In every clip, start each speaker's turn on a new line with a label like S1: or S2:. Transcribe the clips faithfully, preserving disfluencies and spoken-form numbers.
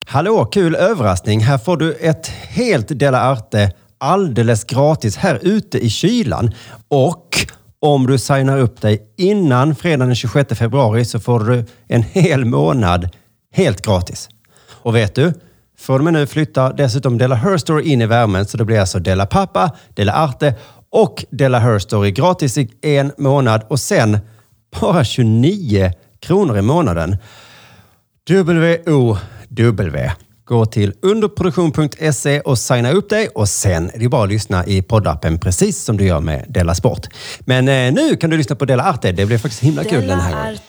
S1: Hallå, kul överraskning. Här får du ett helt Della Arte alldeles gratis här ute i kylan. Och om du signar upp dig innan fredagen den tjugosjätte februari så får du en hel månad helt gratis. Och vet du, från och med nu flyttar dessutom Della Her Story in i värmen, så det blir alltså Della Pappa, Della Arte och Della Her Story gratis i en månad och sen bara tjugonio kronor i månaden. W O W. Gå till underproduktion punkt se och signa upp dig och sen är det bara att lyssna i poddappen precis som du gör med Della Sport. Men eh, nu kan du lyssna på Della Arte. Det blir faktiskt himla kul den här gången.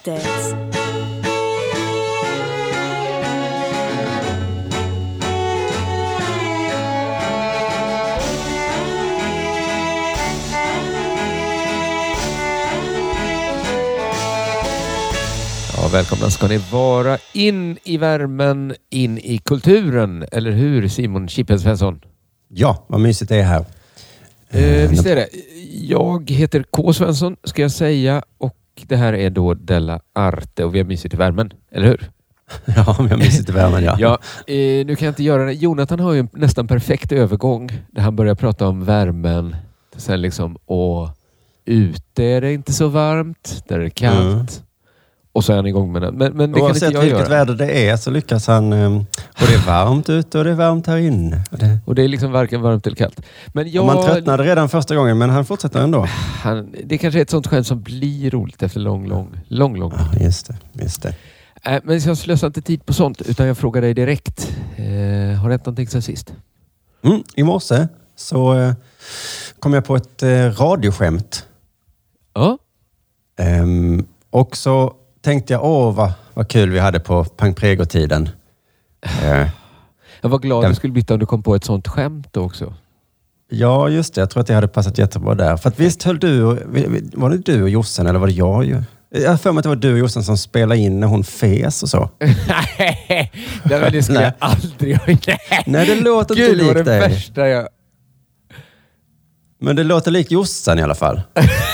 S2: Ja, välkomna ska ni vara in i värmen, in i kulturen. Eller hur, Simon Chippen Svensson?
S1: Ja, vad mysigt det är här.
S2: Eh, visst är det. Jag heter K. Svensson, ska jag säga. Och det här är då Della Arte och vi har mysigt i värmen, eller hur?
S1: Ja, vi har mysigt i värmen, ja.
S2: ja eh, nu kan jag inte göra det. Jonathan har ju en nästan perfekt övergång där han börjar prata om värmen. Sen liksom, och ute är det inte så varmt, där är det kallt. Mm. Och så är han igång med den. Men, men det
S1: oavsett
S2: kan inte jag
S1: vilket
S2: göra.
S1: väder det är så lyckas han. Um, och det är varmt ute och det är varmt här inne. Och det,
S2: och det är liksom varken varmt eller kallt. Men jag,
S1: och man tröttnade redan första gången, men han fortsätter ändå.
S2: Han, det kanske är ett sånt skämt som blir roligt efter lång, lång, lång, lång.
S1: Ja, just det, just det.
S2: Äh, men jag slösar inte tid på sånt, utan jag frågar dig direkt. Eh, har det hänt någonting sen sist?
S1: Mm, i morse så eh, kom jag på ett eh, radioskämt.
S2: Ja.
S1: Um, och så tänkte jag, åh vad, vad kul vi hade på Pang Prego-tiden. Uh,
S2: jag var glad
S1: den...
S2: du skulle byta om du kom på ett sånt skämt också.
S1: Ja, just det. Jag tror att det hade passat jättebra där. För att visst höll du, var det du och Jossen eller var det jag ju? Jag har för mig att det var du och Jossen som spelade in när hon fes och så.
S2: Nej, det ska jag aldrig ha.
S1: Nej, det låter
S2: Gud,
S1: inte likt dig.
S2: Gud, var det värsta jag...
S1: Men det låter likt Jossan i alla fall.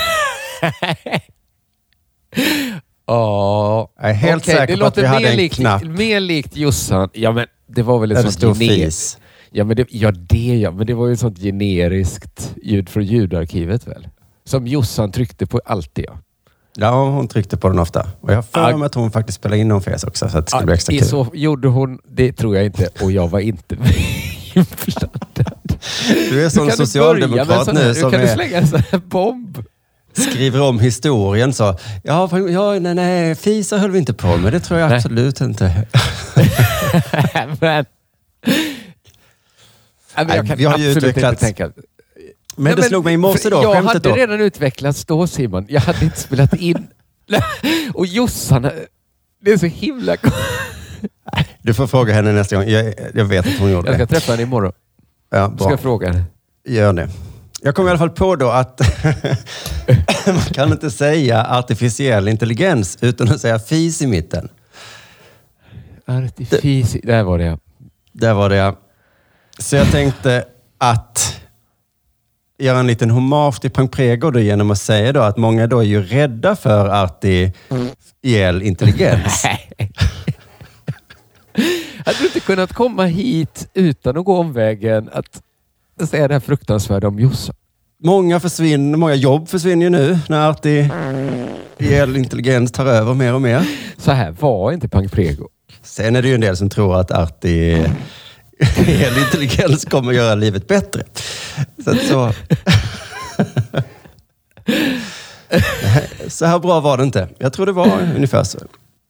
S2: Ja,
S1: jag är helt
S2: okay,
S1: säker
S2: det
S1: på att vi hade en
S2: likt,
S1: knapp.
S2: Mer likt Jossan. Ja, men det var väl ett sånt
S1: generiskt.
S2: Ja, men det, ja, det ja. Men det var ju ett sånt generiskt ljud från ljudarkivet väl. Som Jossan tryckte på alltid, ja. Ja,
S1: hon tryckte på den ofta. Och jag har för mig att hon faktiskt spelade in någon fes också, så att det skulle
S2: ja,
S1: bli extra kul.
S2: Så gjorde hon, det tror jag inte. Och jag var inte införstådd.
S1: Du är som socialdemokrat nu som
S2: kan
S1: är...
S2: du slänga en sån här bomb?
S1: Skriver om historien så. Ja, ja nej, nej, fisa höll vi inte på med. Det tror jag nej. absolut inte.
S2: men... Men jag kan
S1: vi har ju
S2: absolut
S1: utvecklat...
S2: inte tänka...
S1: Men Nej, det
S2: men,
S1: slog mig i morse då.
S2: Jag hade
S1: då.
S2: redan utvecklats då, Simon. Jag hade inte spelat in. Och Jossan, det är så himla...
S1: Du får fråga henne nästa gång. Jag, jag vet att hon gjorde det.
S2: Jag ska det. träffa henne imorgon.
S1: Ja, bra.
S2: Ska jag fråga henne?
S1: Gör det. Jag kom i alla fall på då att man kan inte säga artificiell intelligens utan att säga fis i mitten.
S2: Artifis... Där var det, ja.
S1: Där var det, ja. Så jag tänkte att göra en liten hommage till Pang Prego då, genom att säga då att många då är ju rädda för artificiell intelligens.
S2: Hade du inte kunnat komma hit utan att gå omvägen att säga det här fruktansvärda om Jossan?
S1: Många försvinner, många jobb försvinner ju nu när artificiell intelligens tar över mer och mer.
S2: Så här var inte Pang Prego.
S1: Sen är det ju en del som tror att artificiell intelligens kommer att göra livet bättre. Så att så... så här bra var det inte. Jag tror det var ungefär så.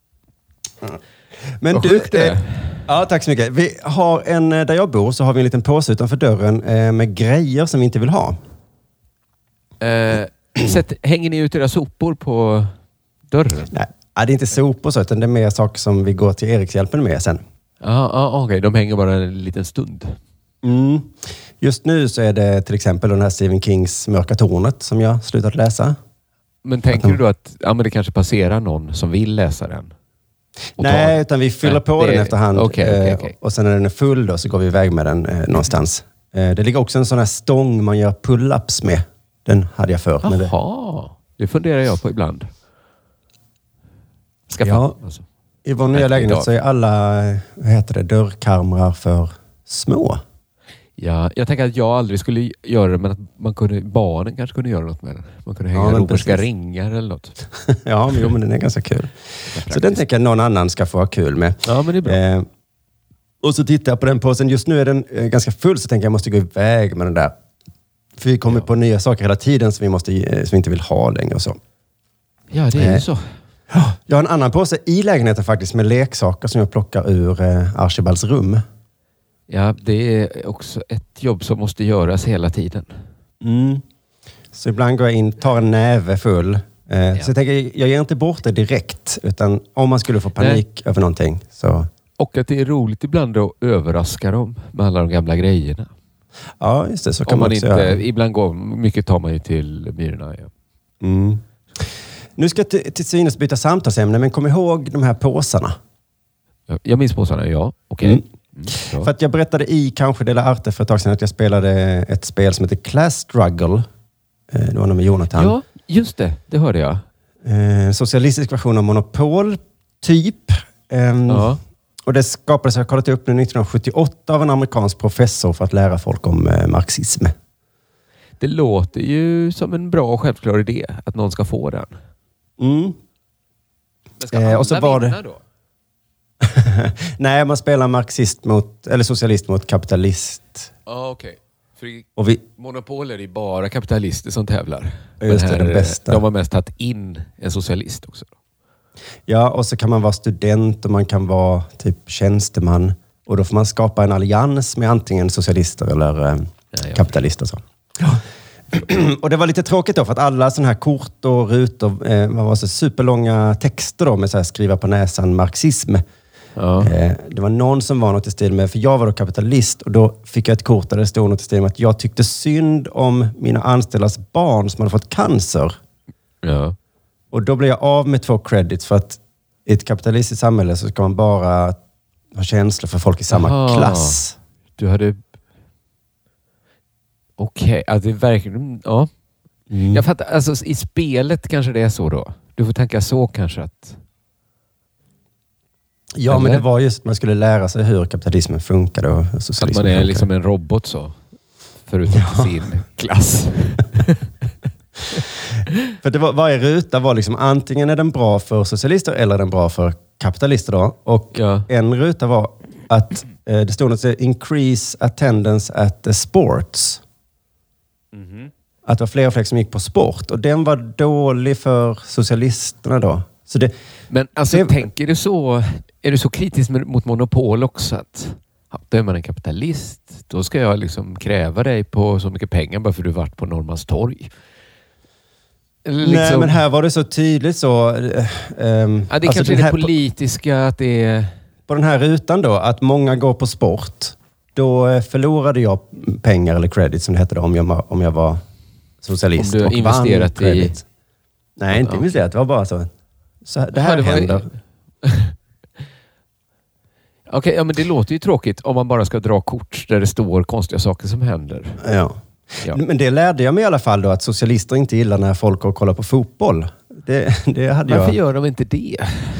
S1: Men
S2: vad
S1: du...
S2: sjukt det är.
S1: Eh, ja, tack så mycket. Vi har en, där jag bor så har vi en liten påse utanför dörren eh, med grejer som vi inte vill ha.
S2: Eh, sätt, hänger ni ut era sopor på dörren?
S1: Nej, det är inte sopor så, utan det är mer saker som vi går till Erikshjälpen med sen.
S2: Ja, ah, okej. Okay. De hänger bara en liten stund.
S1: Mm. Just nu så är det till exempel den här Stephen Kings Mörka tornet som jag slutat läsa.
S2: Men tänker de... du då att ja, men det kanske passerar någon som vill läsa den?
S1: Nej, tar... utan vi fyller Nej, på det... den efterhand.
S2: Okay, okay, okay.
S1: Och sen när den är full då så går vi iväg med den eh, någonstans. Eh, det ligger också en sån här stång man gör pull-ups med. Den hade jag för.
S2: Jaha, det... det funderar jag på ibland. Skaffa
S1: ja.
S2: alltså.
S1: I vår nya lägenhet så är alla, vad heter det, dörrkarmar för små.
S2: Ja, jag tänker att jag aldrig skulle göra det, men att man kunde, barnen kanske kunde göra något med den. Man kunde hänga
S1: Ja,
S2: romerska
S1: precis.
S2: ringar eller något.
S1: Ja, men, jo, men den är ganska kul. Så den tänker jag någon annan ska få ha kul med.
S2: Ja, men det är bra.
S1: Eh, och så tittar jag på den påsen. Just nu är den eh, ganska full, så tänker jag jag måste gå iväg med den där. För vi kommer
S2: Ja.
S1: på nya saker hela tiden som vi, måste, eh, som vi inte vill ha längre och så.
S2: Ja, det är ju
S1: Eh.
S2: så.
S1: Jag har en annan påse i lägenheten faktiskt med leksaker som jag plockar ur eh, Archibalds rum.
S2: Ja, det är också ett jobb som måste göras hela tiden.
S1: Mm. Så ibland går jag in, tar en näve full. Eh,
S2: Ja.
S1: Så jag tänker, jag ger inte bort det direkt. Utan om man skulle få panik över någonting så...
S2: Och att det är roligt ibland att överraska dem med alla de gamla grejerna.
S1: Ja, just det. Så kan
S2: Om
S1: man
S2: man
S1: också
S2: inte,
S1: göra.
S2: ibland går, mycket tar man ju till Myrorna. Ja.
S1: Mm. Nu ska jag till, till synes byta samtalsämne, men kom ihåg de här påsarna.
S2: Jag minns påsarna, ja. Okej.
S1: Mm.
S2: Mm, bra.
S1: För att jag berättade i kanske Dela Arte för ett tag sedan att jag spelade ett spel som heter Class Struggle. Eh, Det var nog med Jonathan.
S2: Ja, just det. Det hörde jag.
S1: Eh, socialistisk version av Monopol, typ. Ehm,
S2: Ja.
S1: Och det skapades, jag har kollat upp nu, nittonhundrasjuttioåtta av en amerikansk professor för att lära folk om eh, marxism.
S2: Det låter ju som en bra och självklar idé att någon ska få den.
S1: Mm.
S2: Men ska
S1: Eh,
S2: alla
S1: och så var
S2: vinna
S1: det-
S2: då?
S1: Nej, man spelar marxist mot, eller socialist mot kapitalist.
S2: Ja, okej. För i
S1: Och vi,
S2: Monopol är det bara kapitalister som tävlar.
S1: Just
S2: Men
S1: det,
S2: här,
S1: de bästa.
S2: De har mest tagit in en socialist också.
S1: ja, och så kan man vara student och man kan vara typ tjänsteman. Och då får man skapa en allians med antingen socialister eller eh,
S2: Ja, ja.
S1: kapitalister. Så. Och det var lite tråkigt då, för att alla sådana här kort och rutor eh, var så superlånga texter då med så här skriva på näsan marxism.
S2: Ja.
S1: Eh, det var någon som var något i stil med, för jag var då kapitalist och då fick jag ett kort där det stod något i stil med att jag tyckte synd om mina anställdas barn som hade fått cancer.
S2: Ja.
S1: Och då blev jag av med två credits för att i ett kapitalistiskt samhälle så ska man bara ha känslor för folk i samma
S2: Aha.
S1: klass.
S2: Du hade... Okej, ja, det är verkligen... Ja.
S1: Mm.
S2: Jag fattar, alltså i spelet kanske det är så då. Du får tänka så kanske att...
S1: Ja, men
S2: Eller?
S1: det var just att man skulle lära sig hur kapitalismen funkade och hur
S2: Att
S1: socialismen
S2: man är
S1: funkade.
S2: liksom en robot så. Förutom
S1: Ja.
S2: sin klass.
S1: För det var, varje ruta var liksom antingen är den bra för socialister eller är den bra för kapitalister då. Och
S2: Ja.
S1: en ruta var att eh, det stod något som increase attendance at the sports. Att det var fler och fler som gick på sport. Och den var dålig för socialisterna då. Så det,
S2: Men alltså,
S1: Det-
S2: tänker du så... Är du så kritisk med- mot monopol också att... Ja, då är man en kapitalist. Då ska jag liksom kräva dig på så mycket pengar bara för du varit på Norrmalmstorg. Eller
S1: Nej,
S2: liksom-
S1: men här var det så tydligt så... eh, ehm,
S2: Ja, det
S1: alltså
S2: kanske
S1: den
S2: är
S1: här-
S2: det politiska att det är...
S1: På den här rutan då, att många går på sport, då eh, förlorade jag pengar eller credit som det hette då, om jag, var- om jag var socialist.
S2: Om du
S1: och
S2: investerat
S1: vann
S2: i-
S1: credit. Nej, inte
S2: Ja.
S1: investerat. Det var bara så. så här, det här
S2: Ja, det var-
S1: händer.
S2: Okej, ja, men det låter ju tråkigt om man bara ska dra kort där det står konstiga saker som händer.
S1: Ja.
S2: Ja.
S1: Men det lärde jag mig i alla fall då, att socialister inte gillar när folk går och kollar på fotboll. Det, det hade
S2: Varför
S1: jag.
S2: gör de inte det?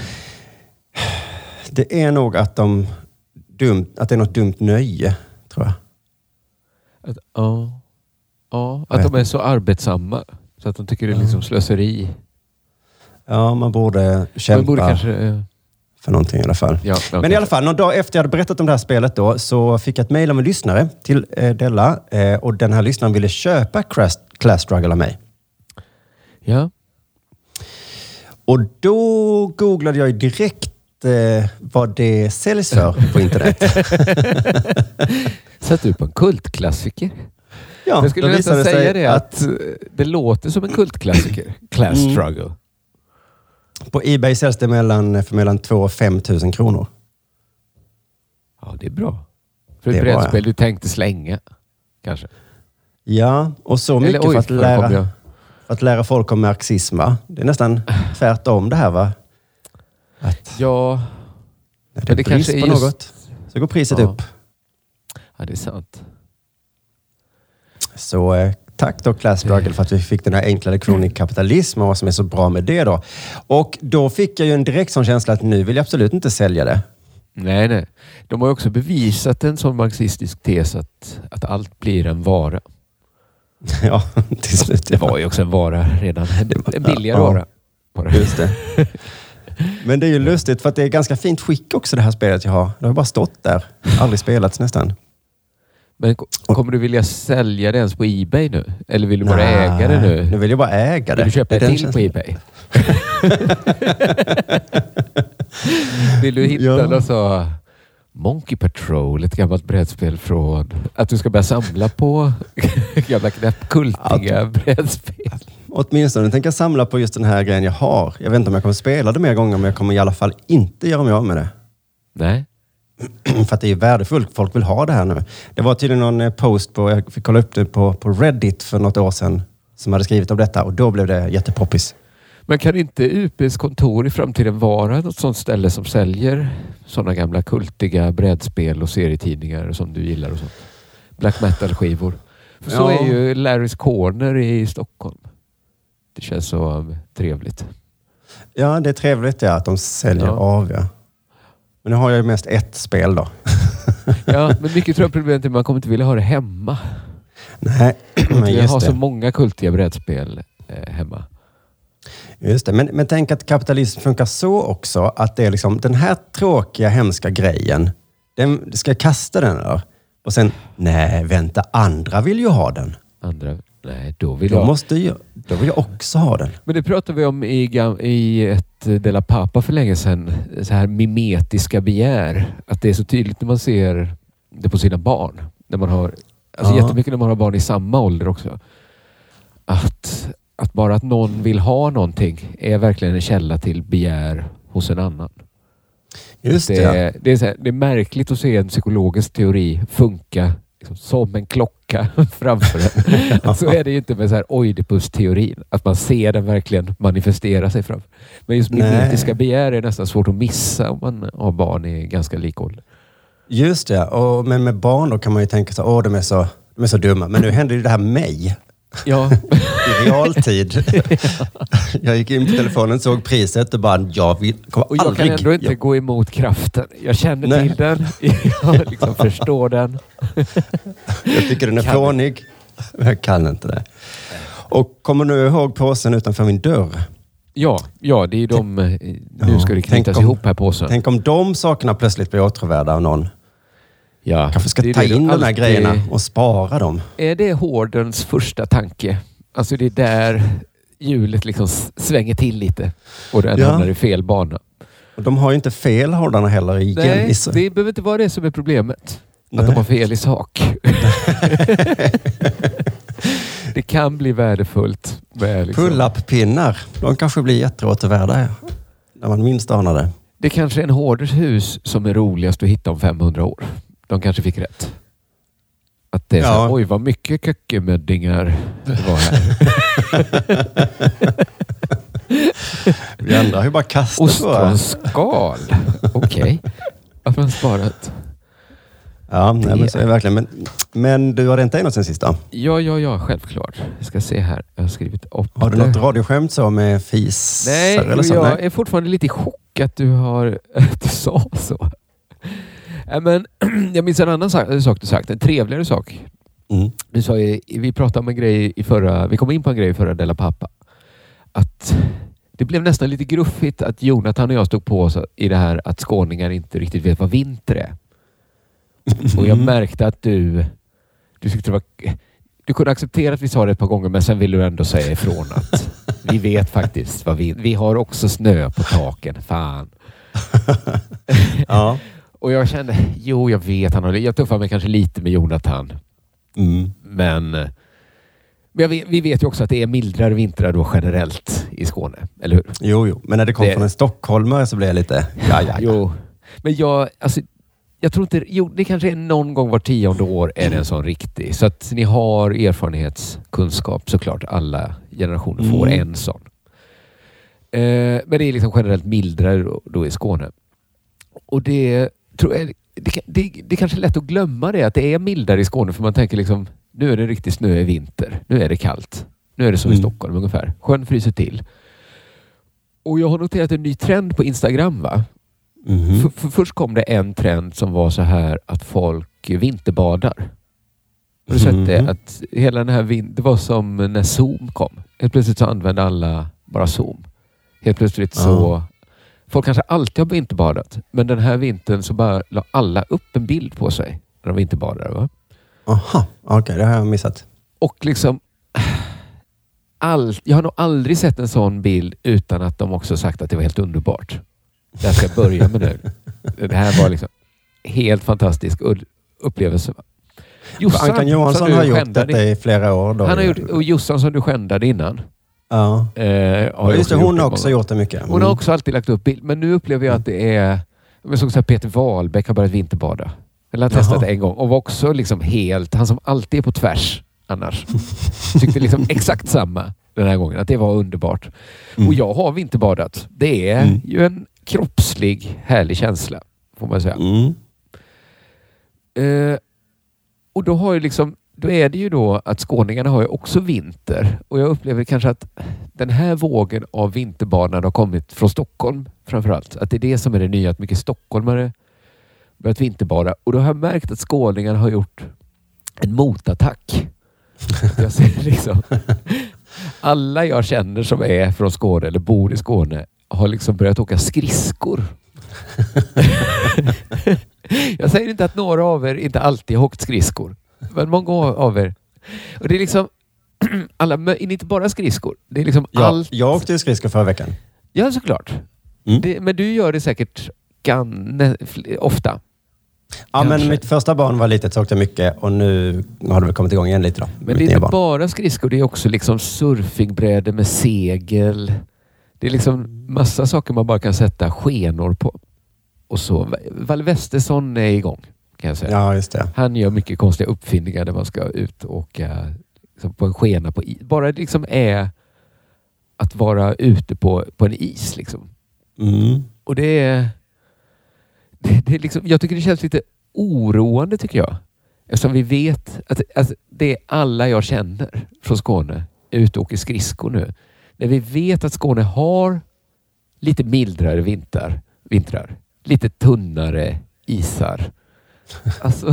S1: Det är nog att de dumt, att det är något dumt nöje, tror jag.
S2: Att, ja, ja,
S1: Jag
S2: att
S1: vet
S2: de är så arbetsamma. Så att de tycker det är liksom slöseri.
S1: Ja, man borde kämpa
S2: Man borde kanske... eh,
S1: för någonting i alla fall.
S2: Ja, ja,
S1: Men i alla fall, någon dag efter jag hade berättat om det här spelet då, så fick jag ett mejl av en lyssnare till eh, Della. Eh, och den här lyssnaren ville köpa Class, Class Struggle av mig.
S2: Ja.
S1: Och då googlade jag ju direkt eh, vad det säljs för på internet.
S2: Satt du på en kultklassiker?
S1: Ja,
S2: Jag skulle
S1: då
S2: nästan
S1: visade
S2: säga
S1: sig
S2: det att eh, det låter som en kultklassiker. Class
S1: Mm.
S2: struggle.
S1: på eBay säljs det mellan, för mellan två och fem tusen kronor.
S2: Ja, det är bra. För
S1: Det
S2: ett
S1: är bra,
S2: brädspel
S1: ja.
S2: du tänkte slänga. Kanske.
S1: Ja, och så mycket
S2: oj,
S1: för, att
S2: vad kom
S1: lära,
S2: jag?
S1: för att lära folk om marxism, va? Det är nästan tvärtom det här, va? Att
S2: Ja,
S1: när det
S2: men
S1: är
S2: det
S1: brist
S2: kanske är
S1: på
S2: just-
S1: något så går priset
S2: Ja.
S1: upp.
S2: ja, det är sant.
S1: Så eh, Tack då Class Struggle för att vi fick den här enkla lektionen i kapitalism och vad som är så bra med det då. Och då fick jag ju en direkt sån känsla att nu vill jag absolut inte sälja det.
S2: Nej, nej. De har ju också bevisat en sån marxistisk tes att, att allt blir en vara.
S1: Ja, till slut.
S2: Det var ju också en vara redan. En billigare
S1: ja,
S2: vara.
S1: Ja, just det. Men det är ju lustigt för att det är ganska fint skick också det här spelet jag har. Det har bara stått där. Aldrig spelats nästan.
S2: Men kommer du vilja sälja det ens på eBay nu? Eller vill du bara
S1: Nej,
S2: äga det nu?
S1: Nu vill jag bara äga det.
S2: Vill du köpa det till på eBay? Vill du hitta
S1: ja.
S2: något så Monkey Patrol, ett gammalt brädspel från att du ska börja samla på gamla knäppkultiga
S1: att,
S2: brädspel?
S1: Åtminstone tänker jag samla på just den här grejen jag har. Jag vet inte om jag kommer spela det mer gånger, men jag kommer i alla fall inte göra mig av med det.
S2: Nej.
S1: För att det är värdefullt. Folk vill ha det här nu. Det var tydligen någon post på, jag fick kolla upp det på, på Reddit för något år sedan som hade skrivit om detta och då blev det jättepoppis.
S2: Men kan inte U P:s kontor i framtiden vara något sånt ställe som säljer sådana gamla kultiga brädspel och serietidningar som du gillar och sånt? Black metal-skivor. För så
S1: ja.
S2: är ju Larry's Corner i Stockholm. Det känns så trevligt.
S1: Ja, det är trevligt ja, att de säljer
S2: ja.
S1: av. Ja. Men nu har jag ju mest ett spel då.
S2: Ja, men mycket tror jag problemet är att man kommer inte vilja ha det hemma.
S1: Nej, men
S2: jag
S1: just
S2: har
S1: det.
S2: så många kultiga brädspel eh, hemma.
S1: Just det, men, men tänk att kapitalism funkar så också att det är liksom den här tråkiga, hemska grejen, den, ska jag kasta den eller? Och sen, nej vänta, andra vill ju ha den.
S2: Andra, nej då vill
S1: då
S2: jag.
S1: Måste ju, då vill jag också ha den.
S2: Men det pratade vi om i, i ett De la Papa för länge sedan, så här mimetiska begär. Att det är så tydligt när man ser det på sina barn. När man har, alltså
S1: ja.
S2: jättemycket när man har barn i samma ålder också. Att... Att bara att någon vill ha någonting är verkligen en källa till begär hos en annan.
S1: Just det.
S2: Det är, det är, så här, det är märkligt att se en psykologisk teori funka liksom, som en klocka framför en. Så är det ju inte med så här Oidipus-teorin. Att man ser den verkligen manifestera sig framför. Men just mimetiska begär är nästan svårt att missa om man har barn i ganska lik ålder.
S1: Just det. Och, men med barn då kan man ju tänka så, åh de är så, de är så dumma. Men nu händer ju det här mig.
S2: Ja.
S1: I realtid. Jag gick in på telefonen, såg priset och bara, jag vill, kommer
S2: och jag
S1: aldrig.
S2: kan ändå inte
S1: jag...
S2: gå emot kraften. Jag känner
S1: Nej.
S2: till den. Jag liksom förstår den.
S1: Jag tycker den är fånig. Jag kan inte det. Och kommer du ihåg påsen utanför min dörr?
S2: Ja, ja det är de... Nu ska det knytas
S1: om,
S2: ihop här påsen.
S1: Tänk om de sakerna plötsligt blir återvärda av någon.
S2: Ja,
S1: kanske ska
S2: ta
S1: ta in de här
S2: alltid...
S1: grejerna och spara dem.
S2: Är det hårdens första tanke? Alltså det är där hjulet liksom svänger till lite och den
S1: ja.
S2: hamnar i fel bana.
S1: Och de har ju inte fel hårdarna heller i
S2: Nej,
S1: gen-
S2: det behöver inte vara det som är problemet.
S1: Nej.
S2: Att de har fel i sak. Det kan bli värdefullt. Med liksom...
S1: Pull-up-pinnar. De kanske blir jätteåtervärda när man minst anar det.
S2: Det kanske är en hårders hus som är roligast att hitta om femhundra år. De kanske fick rätt. Att det är så här,
S1: ja.
S2: oj vad mycket kökemöddingar det var här.
S1: Vi andra har ju bara kastat
S2: ostronskal. Okej. Okay. Varför har man sparat?
S1: Ja, nej, men så är det verkligen. Men, men du har räntat in oss sen sist då?
S2: Ja, ja, ja, självklart. Jag ska se här. Jag har skrivit upp
S1: Har du
S2: det.
S1: något radioskämt så med fis?
S2: Nej,
S1: eller så?
S2: jag
S1: Nej,
S2: är fortfarande lite i chock att du har att du sa så. Äh, men, jag minns en annan sak, sak du sagt. En trevligare sak.
S1: Mm.
S2: Du sa, vi pratade om en grej i förra... Vi kom in på en grej i förra De la Papa. Att det blev nästan lite gruffigt att Jonathan och jag stod på oss i det här att skåningar inte riktigt vet vad vinter är. Och jag märkte att du... Du tyckte det var... Du kunde acceptera att vi sa det ett par gånger, men sen ville du ändå säga ifrån att vi vet faktiskt vad vi... Vi har också snö på taken. Fan.
S1: Ja.
S2: Och jag kände, jo jag vet, han har, jag tuffar mig kanske lite med Jonathan.
S1: Mm.
S2: Men, men jag vet, vi vet ju också att det är mildare vintrar då generellt i Skåne, eller hur?
S1: Jo, jo. Men när det kom
S2: det...
S1: från en stockholmare så blev jag lite... Ja, ja, ja.
S2: Jo. Men jag, alltså, jag tror inte... Jo, det kanske är någon gång var tionde år är det en sån riktig. Så att ni har erfarenhetskunskap såklart. Alla generationer får
S1: mm.
S2: en sån. Eh, men det är liksom generellt mildare då, då i Skåne. Och det tror jag... Det, det, det är kanske är lätt att glömma det, att det är mildare i Skåne, för man tänker liksom Nu är det riktigt snö i vinter. Nu är det kallt. Nu är det som i
S1: Mm.
S2: Stockholm ungefär. Sjön fryser till. Och jag har noterat en ny trend på Instagram, va?
S1: Mhm.
S2: För, för först kom det en trend som var så här att folk vinterbadar. Har du sett det?
S1: Mhm.
S2: Att hela den här vin- det var som när Zoom kom. Helt plötsligt så använde alla bara Zoom. Helt plötsligt så...
S1: Ja.
S2: Folk kanske alltid har vinterbadat. Men den här vintern så bara la alla upp en bild på sig när de vinterbadade, va?
S1: Aha, okej, okay, det har jag missat.
S2: Och liksom... All, jag har nog aldrig sett en sån bild utan att de också sagt att det var helt underbart. Jag ska börja med nu. Det här var liksom helt fantastisk upplevelse.
S1: Jossan, Ankan Johansson har gjort detta i flera år. Då.
S2: Han har gjort, och Jossan som du skändade innan.
S1: Ja.
S2: Eh, har
S1: Just det,
S2: också
S1: hon har
S2: gjort
S1: också gjort det mycket. Mm.
S2: Hon har också alltid lagt upp bild. Men nu upplever jag att det är... Jag såg så här, Peter Wahlbeck har börjat vinterbada. Eller har testat
S1: Jaha.
S2: det en gång. Och var också liksom helt... Han som alltid är på tvärs annars. Tyckte liksom exakt samma den här gången. Att det var underbart.
S1: Mm.
S2: Och jag har vinterbadat. Det är
S1: Mm.
S2: ju en kroppslig, härlig känsla. Får man säga.
S1: Mm.
S2: Eh, och då har ju liksom... Då är det ju då att skåningarna har ju också vinter. Och jag upplever kanske att den här vågen av vinterbanan har kommit från Stockholm framförallt. Att det är det som är det nya. Att mycket stockholmare börjat vinterbada. Och då har jag märkt att skåningarna har gjort en motattack. Jag ser liksom... Alla jag känner som är från Skåne eller bor i Skåne har liksom börjat åka skridskor. Jag säger inte att några av er inte alltid har åkt skridskor. Men många av er. Och det är liksom alla, inte bara skridskor. Det är liksom
S1: Ja,
S2: allt.
S1: jag åkte ju skridskor förra veckan.
S2: Ja, såklart.
S1: Mm.
S2: Det, men du gör det säkert gan, ofta.
S1: Ja,
S2: Kanske.
S1: men mitt första barn var litet så åkte jag mycket och nu har det väl kommit igång igen lite då.
S2: Men det är inte bara skridskor, det är också liksom surfingbrädor med segel. Det är liksom massa saker man bara kan sätta skenor på. Och så, Val Westesson är igång, kan jag säga.
S1: Ja, just det.
S2: Han gör mycket konstiga uppfinningar där man ska ut och åka liksom på en skena på is. Bara det liksom är att vara ute på, på en is liksom.
S1: Mm.
S2: Och det är, det, det är liksom, jag tycker det känns lite oroande tycker jag. Eftersom vi vet att, att det är alla jag känner från Skåne är ute och åker skridskor nu. När vi vet att Skåne har lite mildare vintrar, vintrar lite tunnare isar. Alltså...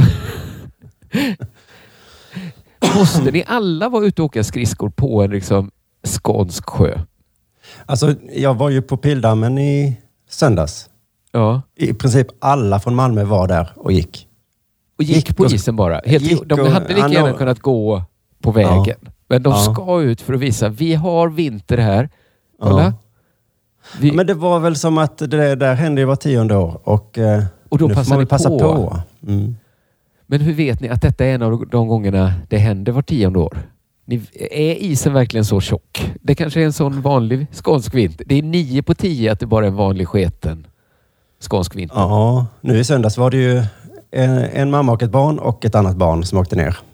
S2: Måste ni alla vara ute och åka skridskor på en liksom skånsk sjö?
S1: Alltså, jag var ju på Pildammen i söndags.
S2: Ja.
S1: I princip alla från Malmö var där och gick.
S2: Och gick,
S1: Gick
S2: på
S1: och-
S2: isen bara. Helt,
S1: gick
S2: de
S1: och-
S2: hade lika
S1: han
S2: gärna
S1: har-
S2: kunnat gå på vägen. Men de
S1: Ja.
S2: ska ut för att visa. Vi har vinter här. Kolla.
S1: Ja.
S2: Vi,
S1: Ja, men det var väl som att det där hände ju var tionde år. Och, eh,
S2: och då
S1: nu får
S2: passar
S1: man
S2: ni
S1: väl passa
S2: på.
S1: på. Mm.
S2: Men hur vet ni att detta är en av de gångerna det händer var tionde år? Ni, är isen verkligen så tjock? Det kanske är en sån vanlig skånsk vinter. Det är nio på tio att det bara är en vanlig sketen skånsk vinter.
S1: Ja, nu i söndags var det ju en, en mamma och ett barn och ett annat barn som åkte ner.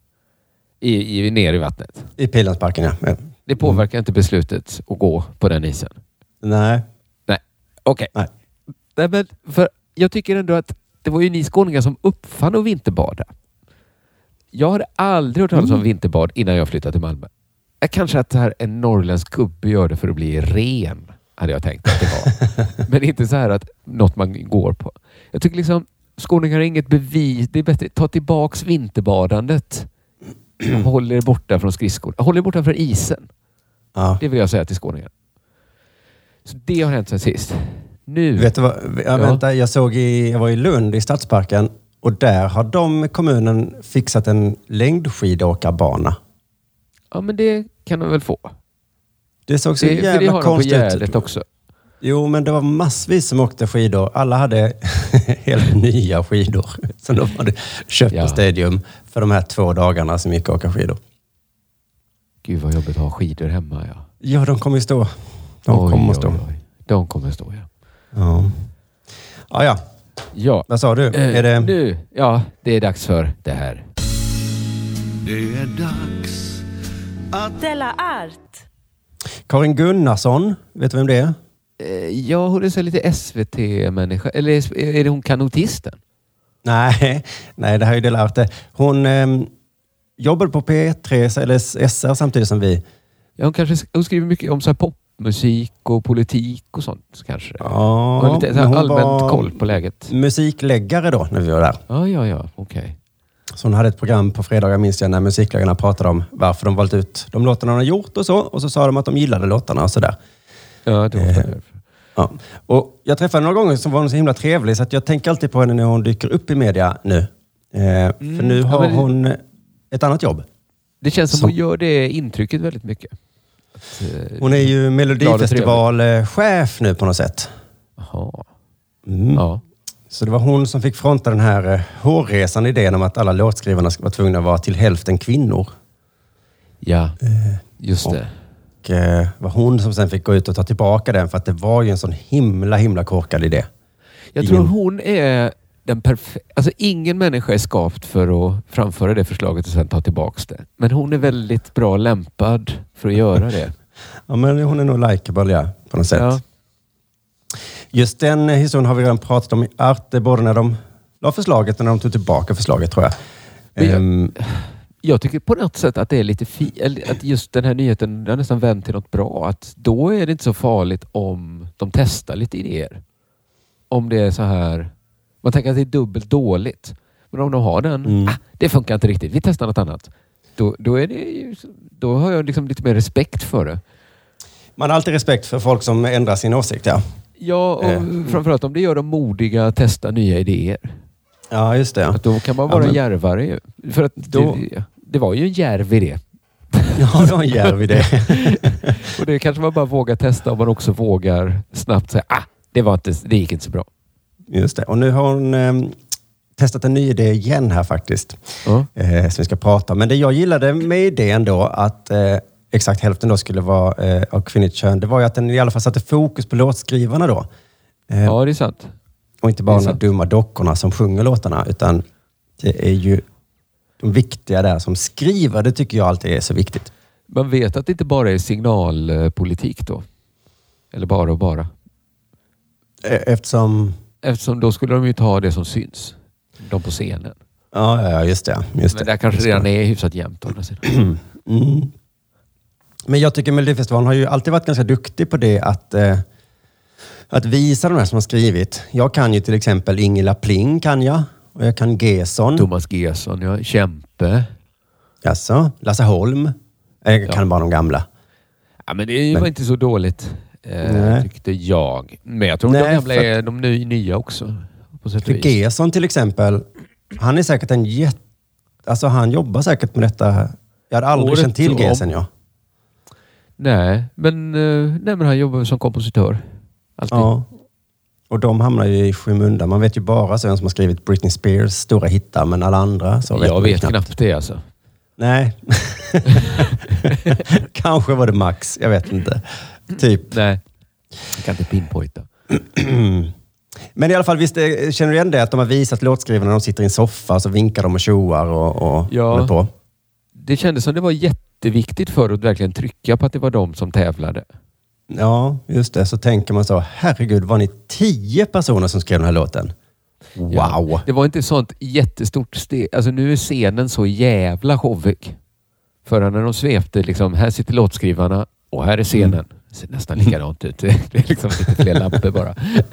S2: I, i, ner i vattnet.
S1: I Pildammsparken, ja. Ja.
S2: Det påverkar inte beslutet att gå på den isen.
S1: Nej.
S2: Okej.
S1: Nej.
S2: Nej, men för jag tycker ändå att det var ju ni skåningar som uppfann att vinterbada. Jag hade aldrig hört talas om
S1: Mm.
S2: vinterbad innan jag flyttade till Malmö. Jag kanske att det här en norrländsk gubbe gör det för att bli ren, hade jag tänkt att det var. Men inte så här att något man går på. Jag tycker liksom skåningar har inget bevis. Det är bättre ta tillbaks vinterbadandet. Håll er borta från skridskor. Håll er borta från isen.
S1: Ja.
S2: Det vill jag säga till skåningar. Så det har hänt sen sist. Nu.
S1: Vet du vad? Ja,
S2: Ja.
S1: Vänta, jag såg i, jag var i Lund i Stadsparken och där har de, kommunen, fixat en längdskidåkarbana.
S2: Ja, men det kan de väl få.
S1: Det såg så
S2: Det, för det
S1: jävla
S2: har de på
S1: konstigt
S2: Gärdet
S1: ut.
S2: också.
S1: Jo, men det var massvis som åkte skidor. Alla hade helt nya skidor som de hade köpt
S2: Ja.
S1: på Stadium för de här två dagarna som gick att åka skidor.
S2: Gud vad jobbigt att ha skidor hemma. Ja.
S1: Ja, de kommer ju stå. De
S2: Oj,
S1: kommer att stå.
S2: oj, oj. De kommer att stå, ja.
S1: Ja. Ja, ja.
S2: Ja.
S1: Vad sa du?
S2: Eh,
S1: är det...
S2: Nu, ja, det är dags för det här.
S3: Det är dags att
S4: Della Art.
S1: Karin Gunnarsson, vet du vem det är?
S2: Eh, Ja, hon är så lite S V T-människa. Eller är är det hon kanotisten?
S1: Nej, nej, det här är ju Della Arte. Hon, ehm, jobbade på P tre eller S R samtidigt som vi.
S2: Ja, hon, kanske, hon skriver mycket om så här popmusik och politik och sånt kanske.
S1: Ja,
S2: hon har lite så här
S1: hon
S2: allmänt
S1: var
S2: koll på läget.
S1: Musikläggare då när vi var där.
S2: Ja, ja, ja. Okej. Okay.
S1: Så hon hade ett program på fredagar, minns jag, när musikläggarna pratade om varför de valt ut de låtarna de har gjort och så. Och så sa de att de gillade låtarna och sådär.
S2: Ja, det var
S1: eh,
S2: det.
S1: Ja. Och jag träffade några gånger som var hon så himla trevlig så att jag tänker alltid på henne när hon dyker upp i media nu. Eh, mm, för nu har ja, men... hon ett annat jobb.
S2: Det känns som, som hon gör det intrycket väldigt mycket. Att, eh,
S1: hon är ju Melodifestivalchef nu på något sätt.
S2: Jaha.
S1: Mm. Ja. Så det var hon som fick fronta den här eh, hårresande idén om att alla låtskrivarna ska vara tvungna att vara till hälften kvinnor.
S2: Ja, eh, just det.
S1: Och eh, var hon som sen fick gå ut och ta tillbaka den för att det var ju en sån himla, himla korkad idé.
S2: Jag ingen... tror hon är den perfekta... Alltså ingen människa är skapt för att framföra det förslaget och sen ta tillbaka det. Men hon är väldigt bra lämpad för att göra det.
S1: Ja, men hon är nog likeable, ja, på något sätt.
S2: Ja.
S1: Just den historien har vi redan pratat om i Arte, både när de la förslaget och när de tog tillbaka förslaget, tror jag.
S2: Jag,
S1: um,
S2: jag tycker på något sätt att det är lite fi, att just den här nyheten har nästan vänt till något bra. Att då är det inte så farligt om de testar lite idéer. Om det är så här... Man tänker att det är dubbelt dåligt. Men om de har den, mm. ah, det funkar inte riktigt. Vi testar något annat. Då, då, är det ju, då har jag liksom lite mer respekt för det.
S1: Man har alltid respekt för folk som ändrar sin åsikt, ja.
S2: Ja, och eh. framförallt om det gör de modiga att testa nya idéer.
S1: Ja, just det. Ja.
S2: Att då kan man vara ja, men... järvare ju. För att då... det, det var ju en järv idé.
S1: Ja, det var en järv idé.
S2: Och det kanske man bara vågar testa om man också vågar snabbt säga ah, det, var inte, det gick inte så bra.
S1: Just det. Och nu har hon eh, testat en ny idé igen här faktiskt. Mm. Eh, som vi ska prata om. Men det jag gillade med idén då att eh, exakt hälften då skulle vara eh, av kvinnligt kön. Det var ju att den i alla fall satte fokus på låtskrivarna då.
S2: Eh, ja, det är sant.
S1: Och inte bara de dumma dockorna som sjunger låtarna. Utan det är ju de viktiga där som skriver. Det tycker jag alltid är så viktigt.
S2: Man vet att det inte bara är signalpolitik då? Eller bara och bara?
S1: Eftersom...
S2: Eftersom då skulle de ju ta det som syns. De på scenen.
S1: Ja, ja just det. Just
S2: Men
S1: det.
S2: där kanske
S1: just
S2: redan
S1: det.
S2: är hyfsat jämnt.
S1: mm. Men jag tycker Melodifestivalen har ju alltid varit ganska duktig på det att, eh, att visa de här som har skrivit. Jag kan ju till exempel Ingela Pling kan jag. Och jag kan Gesson.
S2: Thomas Gesson, ja. Kämpe.
S1: Jaså, Lasse Holm. Jag kan ja. bara de gamla.
S2: Ja, men det men. var inte så dåligt. Eh, tyckte jag. Men jag tror Nej, de gamla för... är de ny, nya också. På sätt och vis.
S1: Gesson till exempel. Han är säkert en jätte... Alltså han jobbar säkert med detta. Jag hade aldrig Året känt till Gesson, ja.
S2: Nej men, nej, men han jobbar som kompositör. Alltid.
S1: Ja. Och de hamnar ju i skymundan. Man vet ju bara så vem som har skrivit Britney Spears stora hittar, men alla andra så vet
S2: Jag vet
S1: knappt.
S2: knappt det alltså.
S1: Nej. Kanske var det Max, jag vet inte. Typ.
S2: Nej, jag kan inte pinpointa.
S1: Men i alla fall, visst känner du igen det att de har visat låtskrivarna när de sitter i en soffa och så vinkar de och tjoar och, och
S2: ja,
S1: håller på.
S2: Det kändes som det var jätteviktigt för att verkligen trycka på att det var de som tävlade.
S1: Ja, just det. Så tänker man så, herregud, var ni tio personer som skrev den här låten? Wow! Ja,
S2: det var inte sånt jättestort steg. Alltså nu är scenen så jävla showig. För när de svepte, liksom, här sitter låtskrivarna och här är scenen. Mm. Det ser nästan likadant ut. Det är liksom lite fler lampor bara.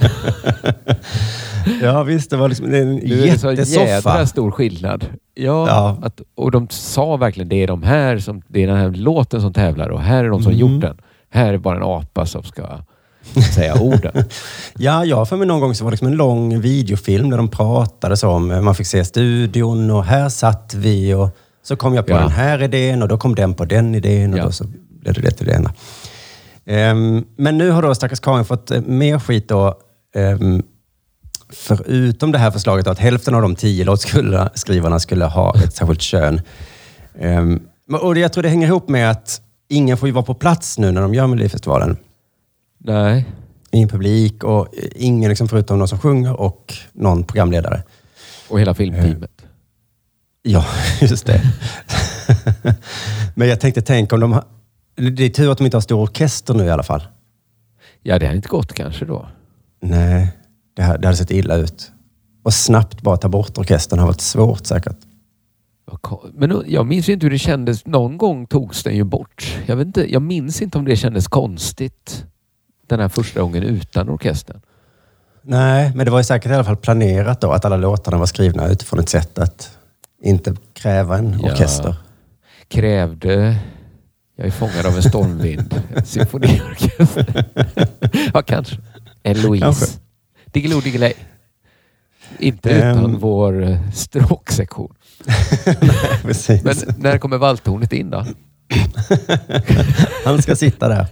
S1: Ja visst, det var liksom en
S2: nu
S1: jättesoffa.
S2: Det är så jävla stor skillnad. Ja, ja. Att, och de sa verkligen, det är de här som, det är den här låten som tävlar och här är de som mm. gjort den. Här är bara en apa som ska säga orden.
S1: Ja, jag för mig någon gång så var det liksom en lång videofilm där de pratade så om, man fick se studion och här satt vi och så kom jag på ja. den här idén och då kom den på den idén och ja. då så blev det det till det ena. Um, men nu har då stackars Karin fått uh, mer skit då, um, förutom det här förslaget då, att hälften av de tio låtskrivarna skulle ha ett särskilt kön. Um, och jag tror det hänger ihop med att ingen får ju vara på plats nu när de gör Melodifestivalen.
S2: Nej.
S1: Ingen publik och ingen liksom förutom någon som sjunger och någon programledare.
S2: Och hela filmteamet.
S1: Ja, just det. Men jag tänkte tänka om de har... Det är tur att de inte har stor orkester nu i alla fall.
S2: Ja, det har inte gått kanske då.
S1: Nej, det, här, det hade sett illa ut. Och snabbt bara ta bort orkestern har varit svårt säkert.
S2: Men jag minns inte hur det kändes. Någon gång togs den ju bort. Jag vet inte, jag minns inte om det kändes konstigt den här första gången utan orkestern.
S1: Nej, men det var ju säkert i alla fall planerat då att alla låtarna var skrivna utifrån ett sätt att inte kräva en
S2: Ja,
S1: orkester.
S2: Krävde... Jag är fångad av en stormvind. En symfoniorkester. Ja, kanske. Eloise.
S1: Kanske.
S2: Diggiloo Diggiley. Inte
S1: Um.
S2: utan vår stråksektion.
S1: Nej, precis.
S2: Men när kommer valthornet in då?
S1: Han ska sitta där.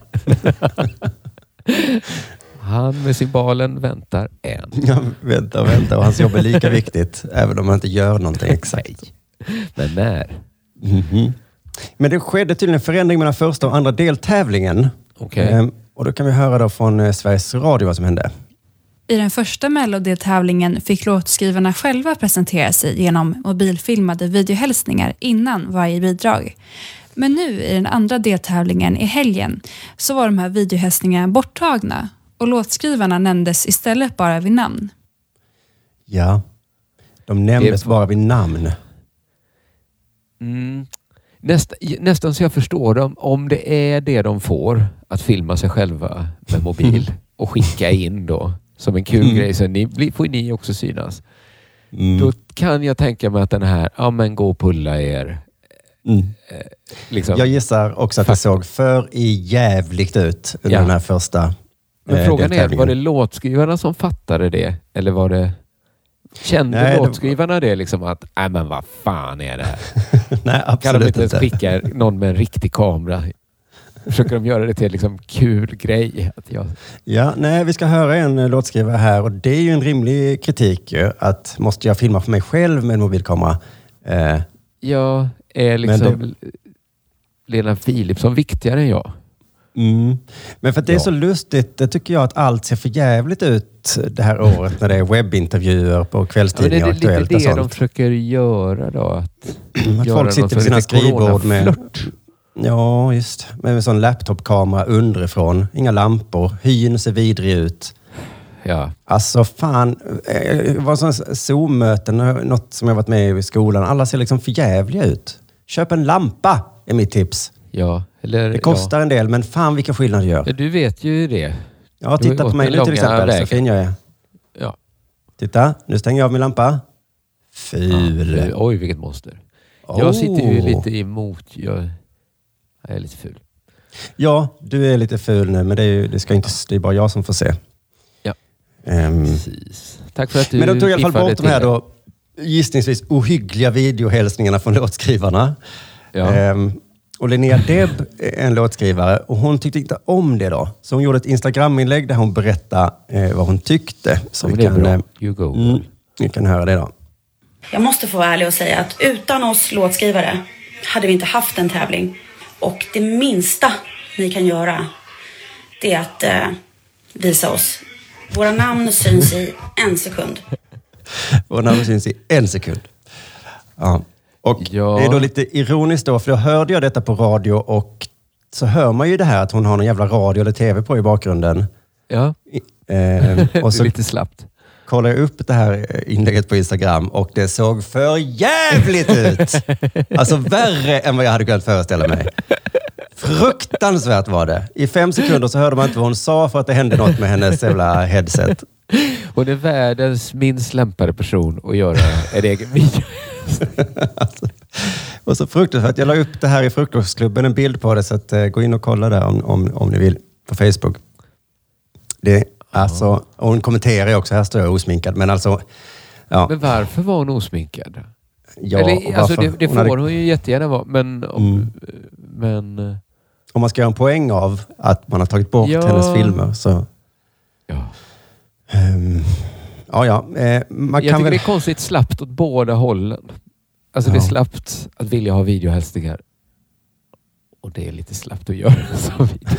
S2: Han med cymbalen väntar en.
S1: Ja, vänta, vänta. Och hans jobb är lika viktigt, även om han inte gör någonting exakt.
S2: Men när?
S1: Mm-hmm. Men det skedde tydligen en förändring mellan första och andra deltävlingen.
S2: Okej.
S1: Ehm, och då kan vi höra då från eh, Sveriges Radio vad som hände.
S4: I den första mellodeltävlingen fick låtskrivarna själva presentera sig genom mobilfilmade videohälsningar innan varje bidrag. Men nu i den andra deltävlingen i helgen så var de här videohälsningarna borttagna och låtskrivarna nämndes istället bara vid namn.
S1: Ja, de nämndes
S2: Det-
S1: bara vid namn.
S2: Mm. Nästa, nästan så jag förstår dem. Om det är det de får, att filma sig själva med mobil och skicka in då som en kul
S1: Mm.
S2: grej, så ni, blir- får ni också synas.
S1: Mm.
S2: Då kan jag tänka mig att den här, ja men gå och pulla er.
S1: Mm.
S2: Liksom.
S1: Jag gissar också att det såg för i jävligt ut under
S2: Ja.
S1: den här första
S2: Men
S1: eh,
S2: frågan är,
S1: deltävlingen.
S2: var det låtskrivarna som fattade det? Eller var det... Kände
S1: Nej, det-
S2: låtskrivarna det liksom att, nej men vad fan är det här?
S1: Nej,
S2: Kan de
S1: absolut
S2: inte ens
S1: inte.
S2: skicka någon med en riktig kamera? Försöker de göra det till en liksom kul grej? Att jag...
S1: Ja, nej, vi ska höra en eh, låtskrivare här och det är ju en rimlig kritik ju, att måste jag filma för mig själv med en mobilkamera? Eh,
S2: Jag är liksom Lena Philipsson viktigare än jag.
S1: mm. Men för att det är
S2: Ja.
S1: så lustigt, det tycker jag att allt ser för jävligt ut det här året när det är webbintervjuer på
S2: Ja, men
S1: kvällstidningar
S2: är
S1: och
S2: det lite
S1: Aktuellt och
S2: det de
S1: sånt.
S2: försöker göra då? Att,
S1: Att
S2: göra
S1: folk sitter
S2: någon
S1: vid sina
S2: lite
S1: skrivbord med,
S2: coronaflört.
S1: ja just, med en sån laptopkamera underifrån, inga lampor, hyn ser vidrig ut.
S2: Ja.
S1: Alltså fan, eh, det var sån Zoom-möten, något som jag varit med i skolan. Alla ser liksom förjävliga ut. Köp en lampa är mitt tips.
S2: Ja. Eller,
S1: Det kostar en del, men fan vilka skillnader det
S2: Ja.
S1: gör.
S2: Men du vet ju det.
S1: Ja,
S2: Du har
S1: titta
S2: gått
S1: på mig
S2: den
S1: nu till
S2: långa
S1: exempel,
S2: vägen.
S1: så fin jag är.
S2: Ja.
S1: Titta, nu stänger jag av min lampa. Ful.
S2: Ja, oj, vilket monster.
S1: Oh.
S2: Jag sitter ju lite emot. Jag, jag är lite ful.
S1: Ja, du är lite ful nu, men det är, ju, det ska inte, det är bara jag som får se.
S2: Ja.
S1: Ehm,
S2: Precis. Tack för att du
S1: men de tog i alla fall
S2: piffade
S1: bort de här
S2: till
S1: då, gissningsvis ohyggliga videohälsningarna från låtskrivarna.
S2: det. Ja.
S1: Ehm, och Linnea Deb är en låtskrivare och hon tyckte inte om det då. Så hon gjorde ett Instagram-inlägg där hon berättade eh, vad hon tyckte. Så
S2: Ja, men
S1: vi
S2: det är
S1: kan,
S2: bra.
S1: eh,
S2: You go.
S1: mm, vi kan höra det då.
S5: Jag måste få vara ärlig och säga att utan oss låtskrivare hade vi inte haft en tävling. Och det minsta ni kan göra, det är att eh, visa oss. Våra namn syns i en sekund.
S1: Och när hon syns i en sekund. Ja. Och
S2: Ja.
S1: det är då lite ironiskt då, för då hörde jag detta på radio och så hör man ju det här att hon har någon jävla radio eller tv på i bakgrunden.
S2: Ja.
S1: Ehm,
S2: Och
S1: och så
S2: lite slappt.
S1: kollar jag upp det här inlägget på Instagram och det såg för jävligt ut. Alltså värre än vad jag hade kunnat föreställa mig. Fruktansvärt var det. I fem sekunder så hörde man inte vad hon sa för att det hände något med hennes jävla headset.
S2: Hon är världens minst lämpade person att göra en egen video.
S1: Alltså, och så fruktansvärt. Jag la upp det här i Frukostklubben, en bild på det, så att, eh, gå in och kolla där om, om, om ni vill på Facebook. Det, alltså, och hon kommenterar ju också, här står jag osminkad, men alltså, ja.
S2: Men varför var hon osminkad?
S1: ja
S2: Eller, alltså,
S1: varför?
S2: det det
S1: hon
S2: får
S1: hade,
S2: hon ju jättegärna vara, men... Om,
S1: Mm.
S2: men
S1: om man ska göra en poäng av att man har tagit bort
S2: Ja.
S1: hennes filmer, så...
S2: ja.
S1: Um, ja, ja. Eh, man
S2: Jag
S1: kan
S2: tycker
S1: väl...
S2: det är konstigt slappt åt båda hållen. Alltså det är
S1: Ja.
S2: slappt att vilja ha videohälsningar. Och det är lite slappt att göra som video.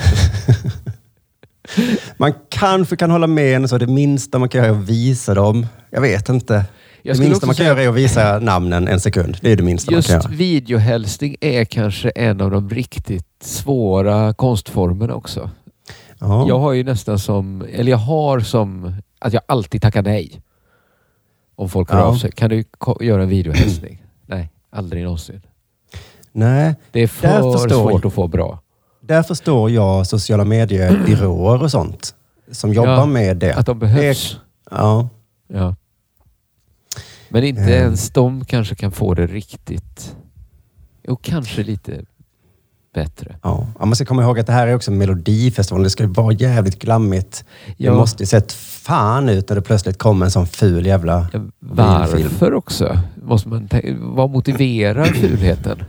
S1: Man kanske kan hålla med henne, så det minsta man kan göra är att visa dem. Jag vet inte.
S2: Jag
S1: Det
S2: skulle
S1: minsta
S2: också
S1: man kan
S2: säga-
S1: göra är att visa namnen en sekund. Det är det minsta
S2: Just
S1: man kan göra.
S2: videohälsning är kanske en av de riktigt svåra konstformerna också.
S1: Ja.
S2: Jag har ju nästan som, eller jag har som, att jag alltid tackar nej. Om folk hör
S1: Ja.
S2: av sig. Kan du ko- göra en videohälsning? Nej. Aldrig någonsin.
S1: Nej,
S2: Det är för svårt att få bra.
S1: Där förstår jag sociala mediebyråer och sånt som jobbar
S2: Ja,
S1: med det.
S2: Att de behövs.
S1: Det, ja.
S2: Ja. Men inte
S1: Mm.
S2: ens de kanske kan få det riktigt. Jo, kanske lite bättre.
S1: Ja. Ja, man ska komma ihåg att det här är också Melodifestivalen. Det ska ju vara jävligt glammigt.
S2: Ja.
S1: Det måste ju sett fan ut när det plötsligt kommer en sån ful jävla
S2: Ja,
S1: bilfilm.
S2: varför också? Måste man tänka, vad motiverar fulheten?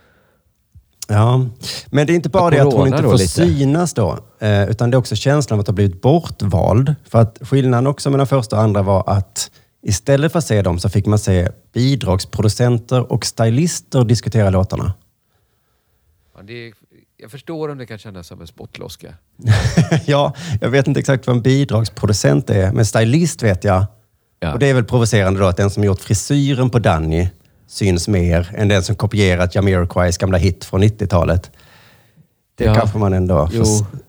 S1: Ja, men det är inte bara det att hon
S2: Corona
S1: inte
S2: då
S1: får
S2: lite.
S1: synas då. Eh, utan det är också känslan av att ha blivit bortvald. För att skillnaden också mellan första och andra var att istället för att se dem så fick man se bidragsproducenter och stylister diskutera låtarna.
S2: Ja, det är, jag förstår om det kan kännas som en spottloska.
S1: Ja, jag vet inte exakt vad en bidragsproducent är, men stylist vet jag.
S2: Ja.
S1: Och det är väl provocerande då att den som gjort frisyren på Danny syns mer än den som kopierat Jamiroquais gamla hit från nittiotalet. Det
S2: Ja.
S1: kanske man ändå får,
S2: Jo.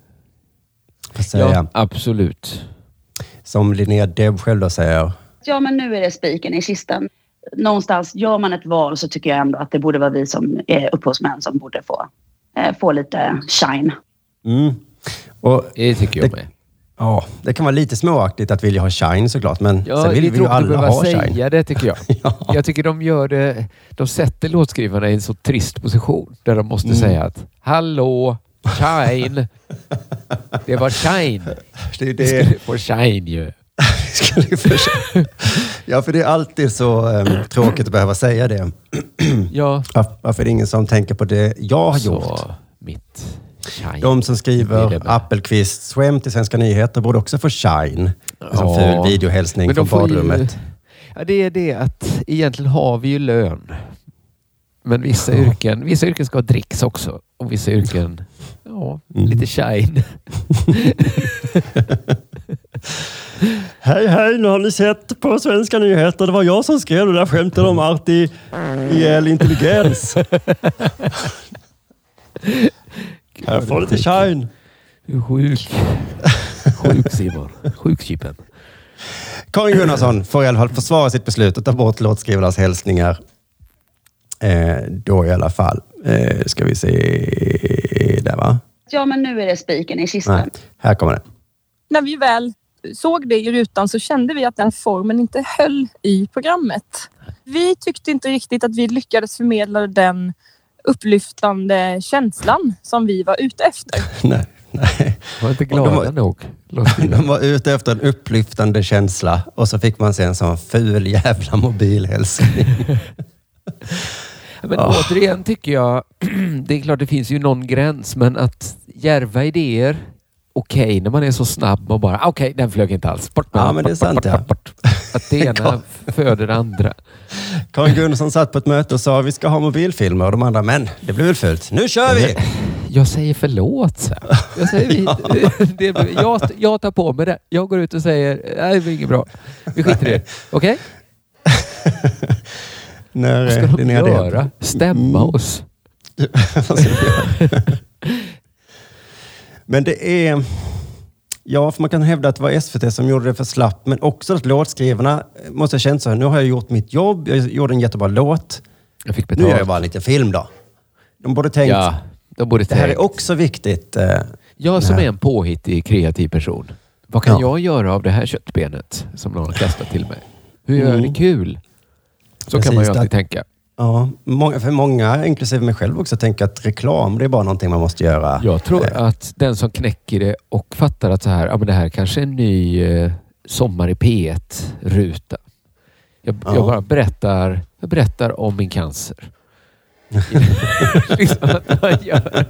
S1: får säga.
S2: Ja, absolut.
S1: Som Linnea Deb själv då säger.
S5: Ja, men nu är det spiken i kistan. Någonstans, gör man ett val så tycker jag ändå att det borde vara vi som är upphovsmän som borde få, eh, få lite shine.
S1: Mm. Och
S2: Det tycker jag
S1: Det-
S2: med.
S1: ja, det kan vara lite småaktigt att vilja ha shine såklart, men
S2: Ja,
S1: sen vill
S2: det är
S1: vi ju
S2: tråkigt att
S1: alla
S2: behöva
S1: ha
S2: säga
S1: shine.
S2: det, tycker jag.
S1: Ja.
S2: Jag tycker de gör det... De sätter låtskrivarna i en så trist position där de måste
S1: Mm.
S2: säga att hallå, shine. Det var shine.
S1: Det är
S2: Det
S1: det.
S2: skulle få shine ju.
S1: Skulle ju försöka- Ja, för det är alltid så um, tråkigt att behöva säga det.
S2: Ja,
S1: Var- Varför är det ingen som tänker på det jag har gjort?
S2: så mitt shine.
S1: De som
S2: Det
S1: skriver
S2: blir det med.
S1: Appelqvists skämt till Svenska nyheter borde också få shine. En sån
S2: Ja.
S1: ful videohälsning
S2: Men
S1: från
S2: de får ju-
S1: badrummet.
S2: Ja, det är det att egentligen har vi ju lön. Men vissa
S1: Ja.
S2: yrken, vissa yrken ska ha dricks också. Och vissa yrken, ja,
S1: Mm.
S2: lite shine.
S1: Hej, hej, nu har ni sett på Svenska nyheter. Det var jag som skrev det där skämtet om artificiell intelligens. Här får lite shine.
S2: Du är sjuk. Sjuk Simon. Sjukchippen.
S1: Karin Gunnarsson får i alla fall försvara sitt beslut att ta bort låtskrivarnas hälsningar. Eh, då i alla fall. Eh, ska vi se där, va?
S5: Ja, men nu är det spiken i kistan.
S1: Nej, här kommer det.
S6: När vi väl såg det i rutan så kände vi att den formen inte höll i programmet. Vi tyckte inte riktigt att vi lyckades förmedla den upplyftande känslan som vi var ute efter.
S1: Nej, nej.
S2: Var inte
S1: Och
S2: glada
S1: de var-
S2: nog.
S1: De var ute efter en upplyftande känsla och så fick man se en sån ful jävla mobilhälsning.
S2: Men
S1: Oh.
S2: återigen tycker jag, det är klart det finns ju någon gräns, men att järva idéer, okej när man är så snabb och bara, okej den flög inte alls. Bort med
S1: Ja,
S2: den,
S1: men det är
S2: bort,
S1: sant,
S2: bort,
S1: ja.
S2: bort, bort. Att det ena föder det andra.
S1: Karin Gunnarsson satt på ett möte och sa vi ska ha mobilfilmer och de andra, men det blir väl fult. Nu kör vi!
S2: Jag säger förlåt. Så. Jag, säger, vi, det, jag, jag tar på mig det. Jag går ut och säger, nej det blir inget bra. Vi skiter i det. Okej?
S1: När
S2: Vad ska
S1: eh,
S2: de
S1: Linnea Deb-
S2: göra? Stämma
S1: Mm.
S2: oss?
S1: Vad ska vi göra? Men det är... Ja, för man kan hävda att det var S V T som gjorde det för slappt, men också att låtskrivarna måste ha känt så här, nu har jag gjort mitt jobb, jag gjorde en jättebra låt,
S2: Jag fick
S1: nu
S2: betalt.
S1: gör jag bara en liten film då. De borde tänkt,
S2: Ja, de borde
S1: det här är
S2: tänkt.
S1: också viktigt. eh,
S2: Jag som
S1: det
S2: är
S1: här.
S2: en påhittig, kreativ person. Vad kan
S1: Ja.
S2: jag göra av det här köttbenet som någon har kastat till mig? Hur gör jag
S1: Mm.
S2: det kul? Så
S1: Precis,
S2: kan man ju alltid
S1: det-
S2: tänka.
S1: Ja, många, för många, inklusive mig själv också, tänker att reklam, det är bara någonting man måste göra.
S2: Jag tror
S1: Eh,
S2: att den som knäcker det och fattar att så här, ja, men det här kanske är en ny eh, Sommar i P ett-ruta. Jag,
S1: Ja.
S2: jag bara berättar, jag berättar om min cancer. liksom att man gör.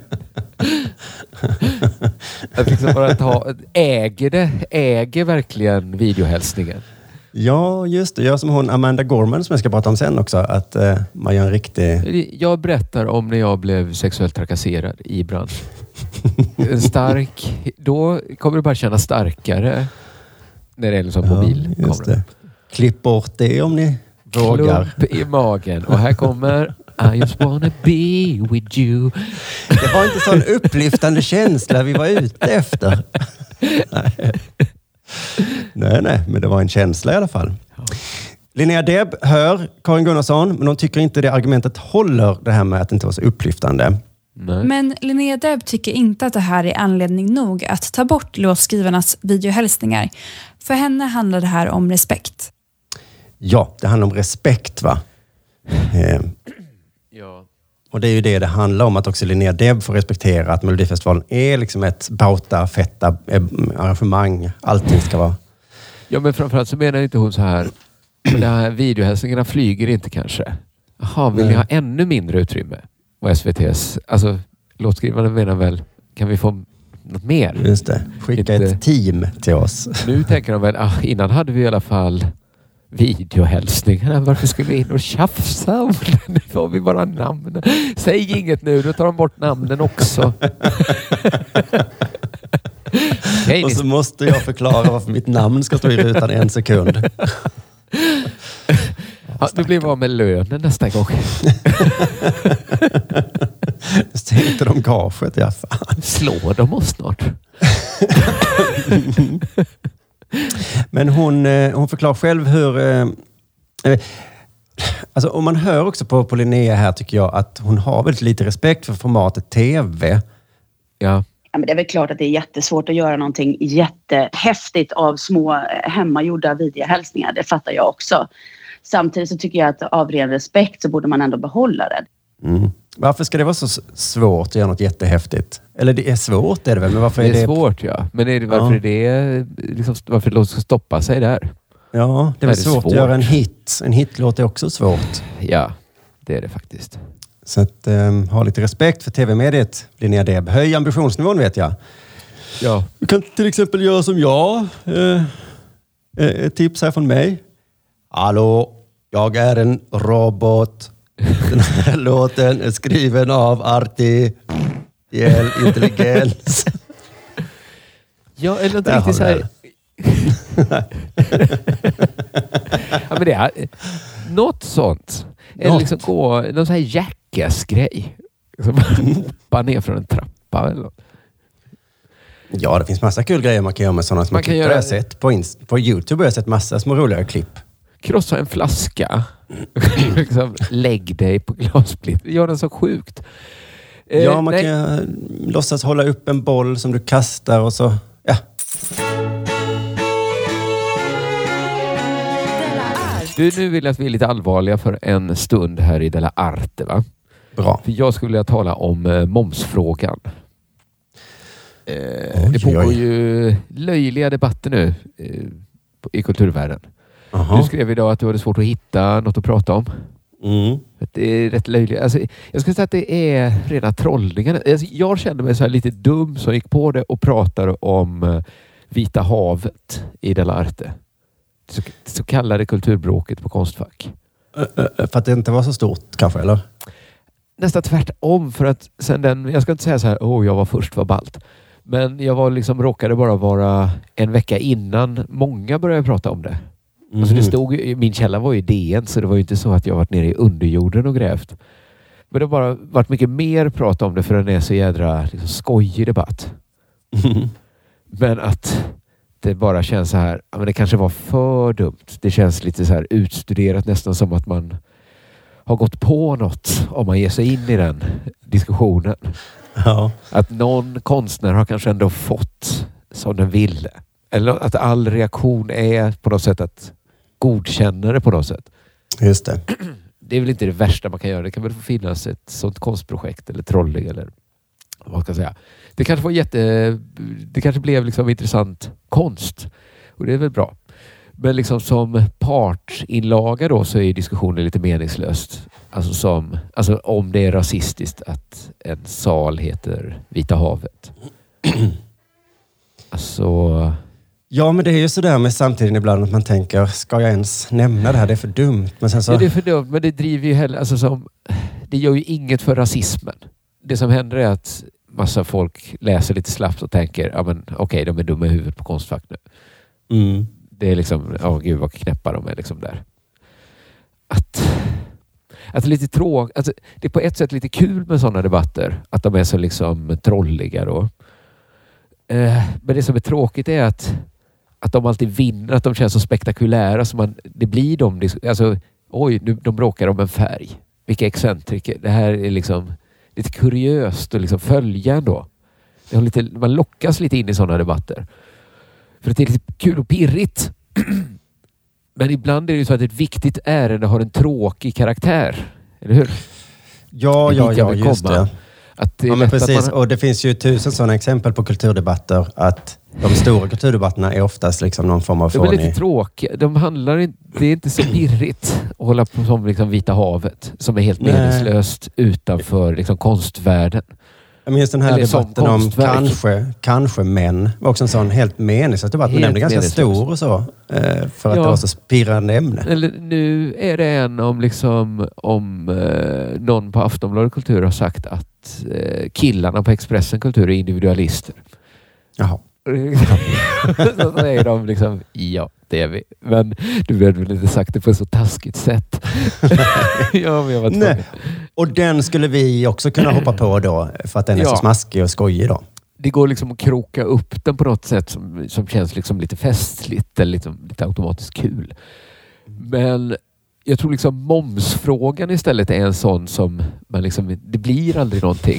S2: Att liksom bara ta, äger det, äger verkligen videohälsningen.
S1: Ja, just det. Jag som hon Amanda Gorman som jag ska prata om sen också, att eh, man gör en riktig...
S2: Jag berättar om när jag blev sexuellt trakasserad i branschen. En stark, då kommer du bara känna starkare när det är en sån mobil.
S1: Ja, just det. Klipp bort det om ni vågar.
S2: Klump i magen. Och här kommer I just wanna be with you.
S1: Det var inte sån upplyftande känsla vi var ute efter. nej. nej, nej, men det var en känsla i alla fall. Linnea Deb hör Karin Gunnarsson, men hon tycker inte det argumentet håller, det här med att det inte var så upplyftande.
S2: Nej.
S4: Men Linnea Deb tycker inte att det här är anledning nog att ta bort låtskrivarnas videohälsningar. För henne handlar det här om respekt.
S1: Ja, det handlar om respekt, va? Eh,
S2: Ja.
S1: och det är ju det det handlar om, att också Linnea Deb får respektera att Melodifestivalen är liksom ett bauta, fetta eh, arrangemang. Allting ska vara...
S2: Ja, men framförallt så menar inte hon så här, de här videohälsningarna flyger inte kanske. Jaha, vill ni
S1: Nej.
S2: ha ännu mindre utrymme? Och S V T:s, alltså låtskrivarna menar väl, kan vi få något mer?
S1: Just det. Skicka
S2: Inte-
S1: ett team till oss.
S2: Nu tänker de väl, ah, innan hade vi i alla fall videohälsningarna. Varför skulle vi in och tjafsa om det? Nu får vi bara namn. Säg inget nu, då tar de bort namnen också. Okej,
S1: Och
S2: ni-
S1: så måste jag förklara varför mitt namn ska stå i rutan en sekund.
S2: ja, du blir av med lönen nästa gång.
S1: Sänkte de gaget, ja fan.
S2: Slår de oss snart?
S1: Men hon, eh, hon förklarar själv hur... Eh, eh, alltså om man hör också på, på Linnea här, tycker jag att hon har väldigt lite respekt för formatet tv.
S2: Ja.
S5: Ja, men det är väl klart att det är jättesvårt att göra någonting jättehäftigt av små hemmagjorda videohälsningar. Det fattar jag också. Samtidigt så tycker jag att av ren respekt så borde man ändå behålla det.
S1: Mm. Varför ska det vara så s- svårt att göra något jättehäftigt? Eller det är svårt är det väl, men varför
S2: Det
S1: är det...
S2: är svårt, ja. Men är det, varför
S1: Ja.
S2: är det liksom, varför det ska stoppa sig där?
S1: Ja, det är
S2: Är
S1: väl
S2: det
S1: svårt,
S2: svårt?
S1: att göra en hit. En hitlåt är också svårt.
S2: Ja, det är det faktiskt.
S1: Så att um, ha lite respekt för tv-mediet, Linnea Deb. Höj ambitionsnivån, vet jag.
S2: Ja.
S1: Du kan till exempel göra som jag. Eh, eh, ett tips här från mig. Hallå, jag är en robot. Den här låten är skriven av artificiell intelligens.
S2: Ja, eller inte
S1: Där
S2: riktigt så
S1: har
S2: här... ja, men det är något sånt. Eller
S1: Något.
S2: liksom gå, någon sån här Jackass-grej. Liksom hoppa ner från en trappa eller något.
S1: Ja, det finns massa kul grejer man kan göra med sådana små
S2: Man kan
S1: klipp.
S2: göra-
S1: Jag har sett på, Inst- på YouTube har jag sett massa små roligare klipp.
S2: Krossa en flaska. liksom, lägg dig på glasplitt. Gör den så sjukt. Eh,
S1: Ja, man
S2: nej.
S1: kan låtsas hålla upp en boll som du kastar och så... Ja,
S2: Du, nu vill jag att vi är lite allvarliga för en stund här i Della Arte, va?
S1: bra.
S2: För jag skulle vilja tala om eh, momsfrågan. Eh,
S1: Oj,
S2: det pågår
S1: oj.
S2: ju löjliga debatter nu eh, på- i kulturvärlden. Du
S1: Aha.
S2: skrev idag att du hade svårt att hitta något att prata om.
S1: Mm.
S2: Att det är rätt löjligt. Alltså, jag skulle säga att det är rena trollningarna. Alltså, jag kände mig så här lite dum som gick på det och pratade om eh, Vita havet i Della Arte. Det så, det så kallade kulturbråket på Konstfack.
S1: Ö, ö, ö, För att det inte var så stort kanske, eller?
S2: Nästan tvärtom, för att sen den, jag ska inte säga så här, åh, jag var först, var ballt. Men jag var liksom, råkade bara vara en vecka innan många började prata om det. Alltså det
S1: Mhm.
S2: stod, ju- min källa var ju D N, så det var ju inte så att jag varit nere i underjorden och grävt. Men det har bara varit mycket mer prat om det, för den är så jädra liksom, skojig debatt.
S1: Mhm.
S2: Men att det bara känns så här, ja, men det kanske var för dumt. Det känns lite så här utstuderat, nästan som att man har gått på något om man ger sig in i den diskussionen.
S1: Ja.
S2: Att någon konstnär har kanske ändå fått som den ville. Eller att all reaktion är på något sätt att godkänna det på något sätt.
S1: Just det.
S2: Det är väl inte det värsta man kan göra. Det kan väl få finnas ett sånt konstprojekt eller trolling eller vad ska jag säga. Det kanske var jätte... Det kanske blev liksom intressant konst. Och det är väl bra. Men liksom som partsinlaga då så är diskussionen lite meningslöst. Alltså, som, alltså om det är rasistiskt att en sal heter Vita havet. Alltså...
S1: Ja, men det är ju sådär med samtiden ibland att man tänker, ska jag ens nämna det här? Det är för dumt. Men sen så...
S2: Ja, det är för dumt, men det driver ju heller... Alltså som, det gör ju inget för rasismen. Det som händer är att massa folk läser lite slappt och tänker, ja men okej, okay, de är dumma i huvudet på Konstfack nu.
S1: Mm.
S2: Det är liksom, ja gud vad knäppa de är liksom där. Att, att det är lite tråkigt, alltså, det är på ett sätt lite kul med sådana debatter, att de är så liksom trolliga då. Eh, men det som är tråkigt är att att de alltid vinner, att de känns så spektakulära. Så man, det blir de, alltså, oj, nu, de bråkar om en färg. Vilka excentriker. Det här är liksom lite kuriöst att liksom följa ändå. Det har lite, man lockas lite in i sådana debatter. För det är lite kul och pirrigt. Men ibland är det ju så att ett viktigt ärende har en tråkig karaktär. Eller hur?
S1: Ja, ja, ja, just det.
S2: Att det är
S1: ja, men precis.
S2: att man...
S1: Och det finns ju tusen sådana exempel på kulturdebatter. Att de stora kulturdebatterna är oftast liksom någon form av
S2: de är
S1: fånig.
S2: lite tråkiga. De handlar inte, det är inte så pirrigt att hålla på som liksom Vita havet. Som är helt
S1: Nej.
S2: meningslöst utanför liksom konstvärlden.
S1: Jag minns den här
S2: Eller
S1: debatten om kanske, kanske män. Var också en sån helt meningslös debatt. Men den blev ganska stor och så. Eh, för att
S2: Ja.
S1: det var så spirrande ämne.
S2: Eller nu är det en om liksom om eh, någon på Aftonbladet Kultur har sagt att eh, killarna på Expressen Kultur är individualister.
S1: Jaha.
S2: Så säger de liksom, ja, det är vi. Men du blev väl inte sagt det på ett så taskigt sätt. Ja, men jag var tvungen.
S1: Och den skulle vi också kunna hoppa på då. För att den är
S2: Ja.
S1: så smaskig och skojig då.
S2: Det går liksom att kroka upp den på något sätt som, som känns liksom lite festligt eller liksom lite automatiskt kul. Men jag tror liksom momsfrågan istället är en sån som man liksom, det blir aldrig någonting.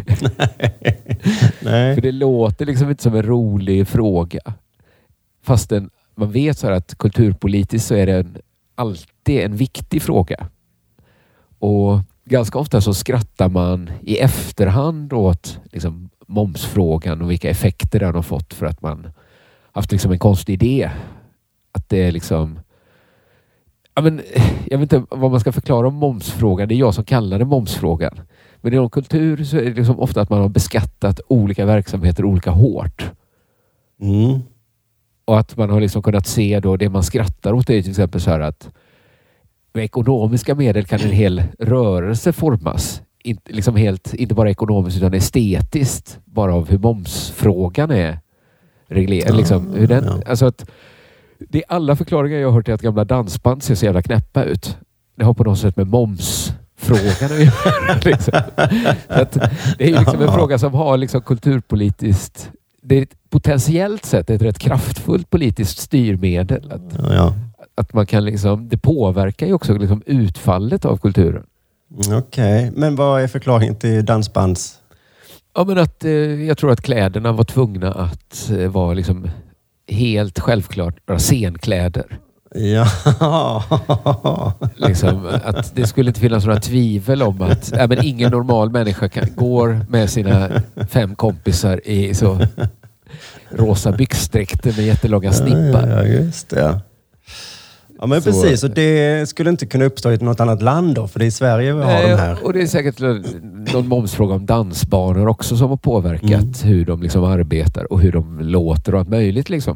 S1: Nej.
S2: För det låter liksom inte som en rolig fråga. Fast den, man vet så här att kulturpolitiskt så är det en, alltid en viktig fråga. Och ganska ofta så skrattar man i efterhand åt liksom momsfrågan och vilka effekter den har fått för att man haft liksom en konstig idé. Att det är liksom... Ja, men, jag vet inte vad man ska förklara om momsfrågan. Det är jag som kallar det momsfrågan. Men inom kultur så är det liksom ofta att man har beskattat olika verksamheter olika hårt.
S1: Mm.
S2: Och att man har liksom kunnat se då det man skrattar åt är till exempel så här att med ekonomiska medel kan en hel rörelse formas. Inte, liksom helt, inte bara ekonomiskt utan estetiskt. Bara av hur momsfrågan är reglerad.
S1: Ja,
S2: liksom, hur den,
S1: ja.
S2: alltså att det är alla förklaringar jag har hört till att gamla dansband ser så jävla knäppa ut. Det har på något sätt med momsfrågan att göra. Liksom. Så att det är ju liksom en
S1: Ja.
S2: fråga som har liksom kulturpolitiskt... Det är ett, potentiellt sett ett rätt kraftfullt politiskt styrmedel. Att,
S1: Ja, ja.
S2: att man kan liksom... Det påverkar ju också liksom utfallet av kulturen.
S1: Okej, okay. Men vad är förklaringen till dansbands...
S2: Ja, men att eh, jag tror att kläderna var tvungna att eh, vara liksom helt självklart bara scenkläder.
S1: Ja.
S2: Liksom, att det skulle inte finnas några tvivel om att äh, men ingen normal människa kan, går med sina fem kompisar i så rosa byxdräkter med jättelånga snippar.
S1: Ja, just det. Ja, men
S2: Så,
S1: precis. Och det skulle inte kunna uppstå i något annat land då, för det är i Sverige vi har
S2: Nej,
S1: de här.
S2: Och det är säkert någon momsfråga om dansbanor också som har påverkat
S1: Mm.
S2: hur de liksom arbetar och hur de låter och allt möjligt. Liksom.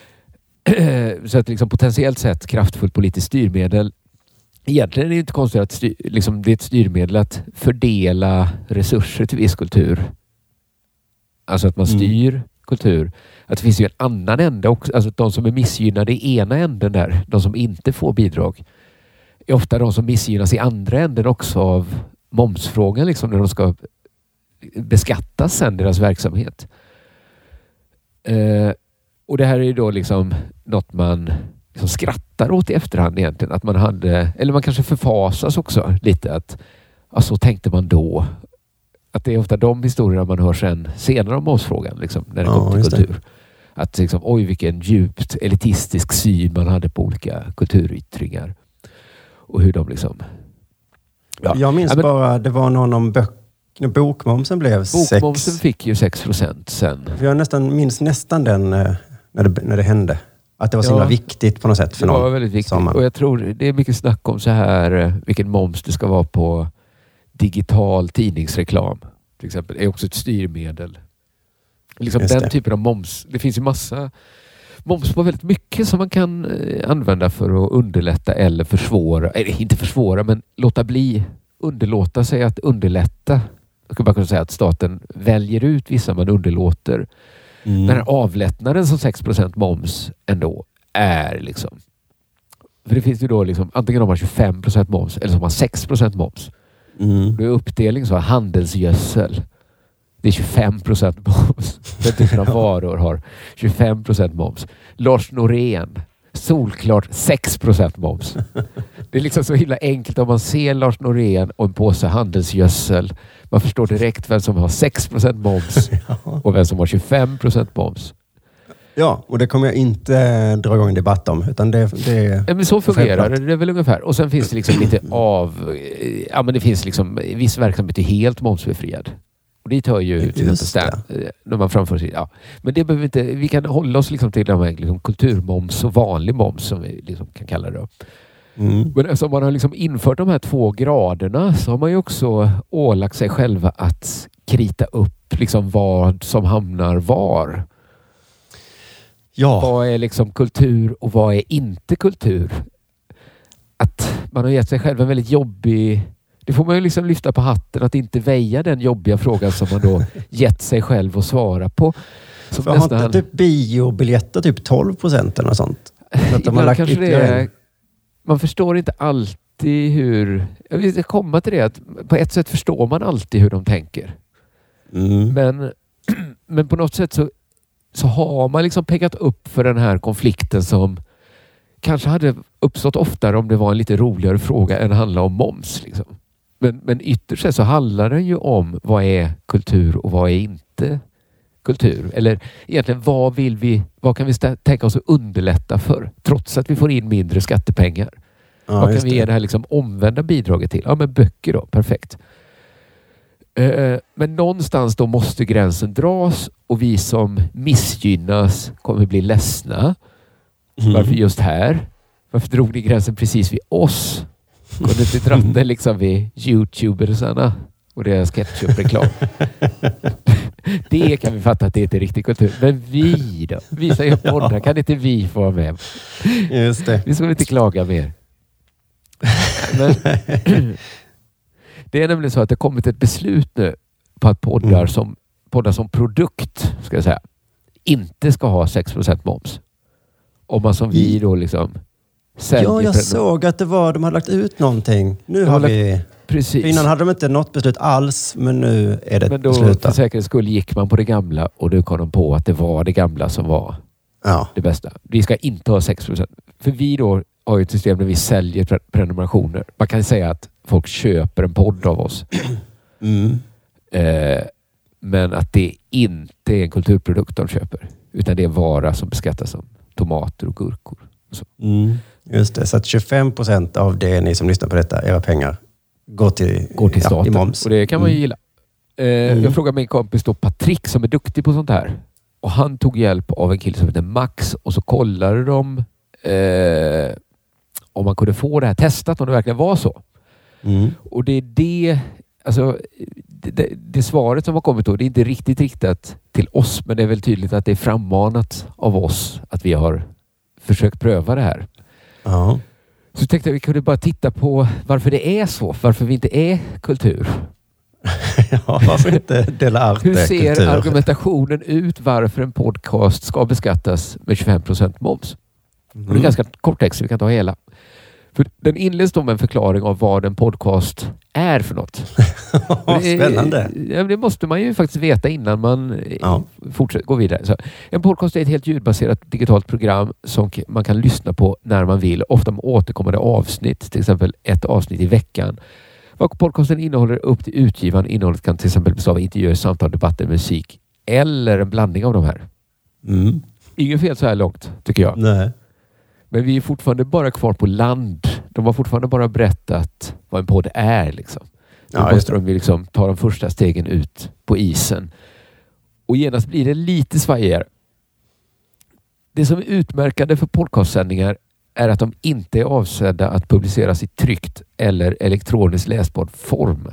S2: Så att liksom potentiellt sett kraftfullt politiskt styrmedel. Egentligen är det inte konstigt att styr, liksom det är ett styrmedel att fördela resurser till viss kultur. Alltså att man styr mm. kultur. Att det finns ju en annan ände också. Alltså de som är missgynnade i ena änden där, de som inte får bidrag, är ofta de som missgynnas i andra änden också av momsfrågan, liksom, när de ska beskattas sen deras verksamhet. Eh, och det här är ju då liksom något man liksom skrattar åt i efterhand egentligen. Att man hade, eller man kanske förfasas också lite att ja, så tänkte man då. Att det är ofta de historierna man hör sen senare om momsfrågan, liksom, när det
S1: Ja,
S2: kom till
S1: just det.
S2: kultur. Att liksom, oj vilken djupt elitistisk syn man hade på olika kulturyttringar. Och hur de liksom... Ja.
S1: Jag minns
S2: ja, men,
S1: bara, det var någon om böcker. Bokmomsen blev
S2: bokmomsen
S1: sex.
S2: fick ju sex procent sen.
S1: För jag nästan, minns nästan den eh, när det, när det hände. Att det var så
S2: Ja.
S1: himla viktigt på något sätt för
S2: Det
S1: någon.
S2: var väldigt viktigt.
S1: sommar.
S2: Och jag tror det är mycket snack om så här eh, vilken moms det ska vara på digital tidningsreklam. Till exempel. Det är också ett styrmedel. Liksom
S1: Just
S2: den
S1: det.
S2: typen av moms. Det finns ju massa moms på väldigt mycket som man kan eh, använda för att underlätta eller försvåra. Eller inte försvåra, men låta bli. Underlåta sig att underlätta. Jag skulle bara kunna säga att staten väljer ut vissa man underlåter.
S1: Mm.
S2: Den här avlättnaden som sex procent moms ändå är liksom. För det finns ju då liksom, antingen har man tjugofem procent moms eller så har man sex procent moms.
S1: Mm.
S2: Det är uppdelning så här, handelsgödsel. Det är tjugofem procent moms. Den typen av varor har tjugofem procent moms. Lars Norén, solklart sex procent moms. Det är liksom så himla enkelt om man ser Lars Norén och en påse handelsgödsel. Man förstår direkt vem som har sex procent moms och vem som har tjugofem procent moms.
S1: Ja, och det kommer jag inte dra igång en debatt om. Utan det, det
S2: ja, men så fungerar det, det är väl ungefär. Och sen finns det liksom lite av... Ja, men det finns liksom... Viss verksamhet är helt momsbefriad. Och dit hör ju till exempel stand, när man framför sig. Ja. Men det behöver inte... Vi kan hålla oss liksom till de här liksom kulturmoms och vanlig moms som vi liksom kan kalla det. Mm. Men eftersom man har liksom infört de här två graderna så har man ju också ålagt sig själva att krita upp liksom vad som hamnar var.
S1: Ja.
S2: Vad är liksom kultur och vad är inte kultur? Att man har gett sig själv en väldigt jobbig... Det får man ju liksom lyfta på hatten att inte väja den jobbiga frågan som man då gett sig själv att svara på. Som
S1: För nästan... har inte typ biobiljetter typ tolv procent eller något sånt? Så att de har lagt
S2: kanske det är... Man förstår inte alltid hur... Jag vill komma till det att på ett sätt förstår man alltid hur de tänker.
S1: Mm.
S2: Men, men på något sätt så så har man liksom pekat upp för den här konflikten som kanske hade uppstått oftare om det var en lite roligare fråga än handla om moms. Liksom. Men, men ytterst sett så handlar den ju om vad är kultur och vad är inte kultur. Eller egentligen vad vill vi, vad kan vi stä- tänka oss att underlätta för trots att vi får in mindre skattepengar. Ja, vad kan vi ge det här liksom omvända bidraget till? Ja, men böcker då, perfekt. Men någonstans då måste gränsen dras och vi som missgynnas kommer bli ledsna. Mm. Varför just här? Varför drog ni gränsen precis vid oss? Kunde inte dratt den liksom vid YouTubersarna och deras ketchup-reklam? Det kan vi fatta att det inte är riktig kultur. Men vi då? Vi som gör poddar, kan inte vi få vara med?
S1: Just det.
S2: Vi ska inte klaga mer. Men... Det är nämligen så att det kommit ett beslut nu på att poddar, mm. som, poddar som produkt ska jag säga, inte ska ha sex procent moms. Om man som vi då liksom säljer...
S1: Ja, jag såg att det var, de hade lagt ut någonting. Nu de har lagt, vi...
S2: Precis.
S1: Innan hade de inte något beslut alls, men nu är det
S2: men då,
S1: beslut.
S2: För säkerhets skull gick man på det gamla och då kom de på att det var det gamla som var ja. det bästa. Vi ska inte ha sex procent. För vi då har ju ett system där vi säljer pre- prenumerationer. Man kan säga att folk köper en podd av oss.
S1: Mm.
S2: Eh, men att det inte är en kulturprodukt de köper. Utan det är en vara som beskattas som tomater och gurkor. Och så.
S1: Mm. Just det, så att tjugofem procent av det ni som lyssnar på detta, era pengar, går till,
S2: går till staten.
S1: Ja, i moms.
S2: Och det kan man ju
S1: mm.
S2: gilla. Eh,
S1: mm.
S2: Jag frågade min kompis då Patrik som är duktig på sånt här. Och han tog hjälp av en kille som heter Max. Och så kollade de eh, om man kunde få det här testat, om det verkligen var så.
S1: Mm.
S2: Och det är det, alltså det, det, det svaret som har kommit då, det är inte riktigt riktat till oss, men det är väl tydligt att det är frammanat av oss att vi har försökt pröva det här.
S1: Ja.
S2: Så tänkte jag vi kunde bara titta på varför det är så, varför vi inte är kultur.
S1: Ja, varför inte dela art?
S2: Hur ser
S1: kultur?
S2: argumentationen ut varför en podcast ska beskattas med tjugofem procent moms? Mm. Och det är ganska kort text, så vi kan ta hela. För den inleds då med en förklaring av vad en podcast är för något.
S1: Spännande.
S2: Det, det måste man ju faktiskt veta innan man
S1: ja.
S2: fortsätter gå vidare. Så en podcast är ett helt ljudbaserat digitalt program som man kan lyssna på när man vill. Ofta med återkommande avsnitt, till exempel ett avsnitt i veckan. Vad podcasten innehåller upp till utgivaren. Innehållet kan till exempel bestå av intervjuer, samtal, debatter, musik eller en blandning av de här.
S1: Mm.
S2: Inget fel så här långt, tycker jag.
S1: Nej.
S2: Men vi är fortfarande bara kvar på land. De har fortfarande bara berättat vad en podd är. Liksom. Nu ja, måste de liksom ta de första stegen ut på isen. Och genast blir det lite svajigare. Det som är utmärkande för podcastsändningar är att de inte är avsedda att publiceras i tryckt eller elektroniskt läsbar form.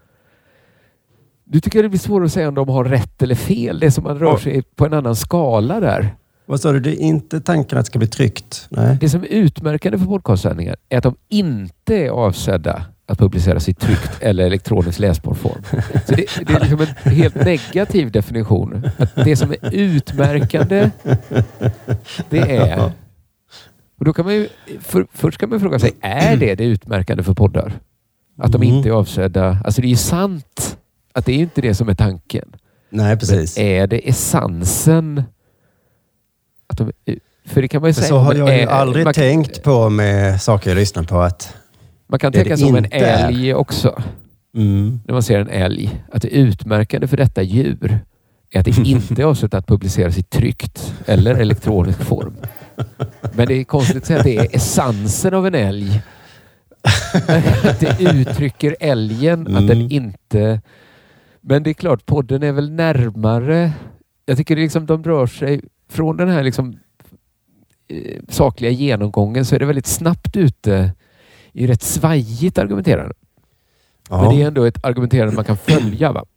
S2: Du tycker det blir svårt att säga om de har rätt eller fel. Det är som man rör sig på en annan skala där.
S1: Vad sa du? Det är inte tanken att det ska bli tryckt? Nej.
S2: Det som är utmärkande för podcastsändningar är att de inte är avsedda att publiceras i tryckt eller elektroniskt läsbar form. Så det, det är liksom en helt negativ definition. Att det som är utmärkande, det är... Och då kan man ju, för, först kan man fråga sig, är det det utmärkande för poddar? Att de inte är avsedda... Alltså det är ju sant att det är inte det som är tanken.
S1: Nej, precis.
S2: Men är det essensen? Att de, för det kan man ju
S1: För
S2: säga.
S1: så har jag ju
S2: är,
S1: aldrig
S2: man,
S1: tänkt på med saker jag lyssnar på. Att
S2: man kan
S1: det
S2: tänka
S1: det
S2: som en
S1: inte är.
S2: älg också.
S1: Mm.
S2: När man ser en älg. Att det utmärkande för detta djur är att det inte är avsett att publiceras i tryckt eller elektronisk form. Men det är konstigt att säga att det är essensen av en älg. Att det uttrycker älgen,
S1: Mm.
S2: att den inte... Men det är klart, podden är väl närmare... Jag tycker det liksom, de rör sig från den här liksom, eh, sakliga genomgången, så är det väldigt snabbt ute i rätt svajigt argumenterande.
S1: Ja.
S2: Men det är ändå ett argumenterande man kan följa, va?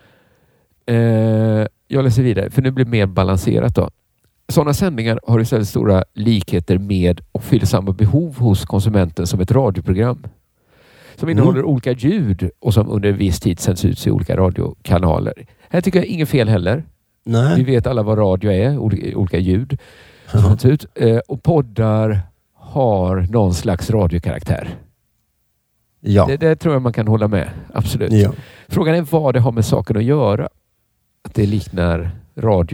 S2: Eh, jag läser vidare, för nu blir det mer balanserat då. Sådana sändningar har istället stora likheter med och fyller samma behov hos konsumenten som ett radioprogram. Som innehåller
S1: Mm.
S2: olika ljud och som under en viss tid sänds ut i olika radiokanaler. Här tycker jag inget fel heller.
S1: Nej.
S2: Vi vet alla vad radio är, olika, olika ljud.
S1: Ja.
S2: Sänds ut. Eh, och poddar har någon slags radiokaraktär.
S1: Ja.
S2: Det, det tror jag man kan hålla med. Absolut.
S1: Ja.
S2: Frågan är vad det har med saken att göra. Att det liknar radio.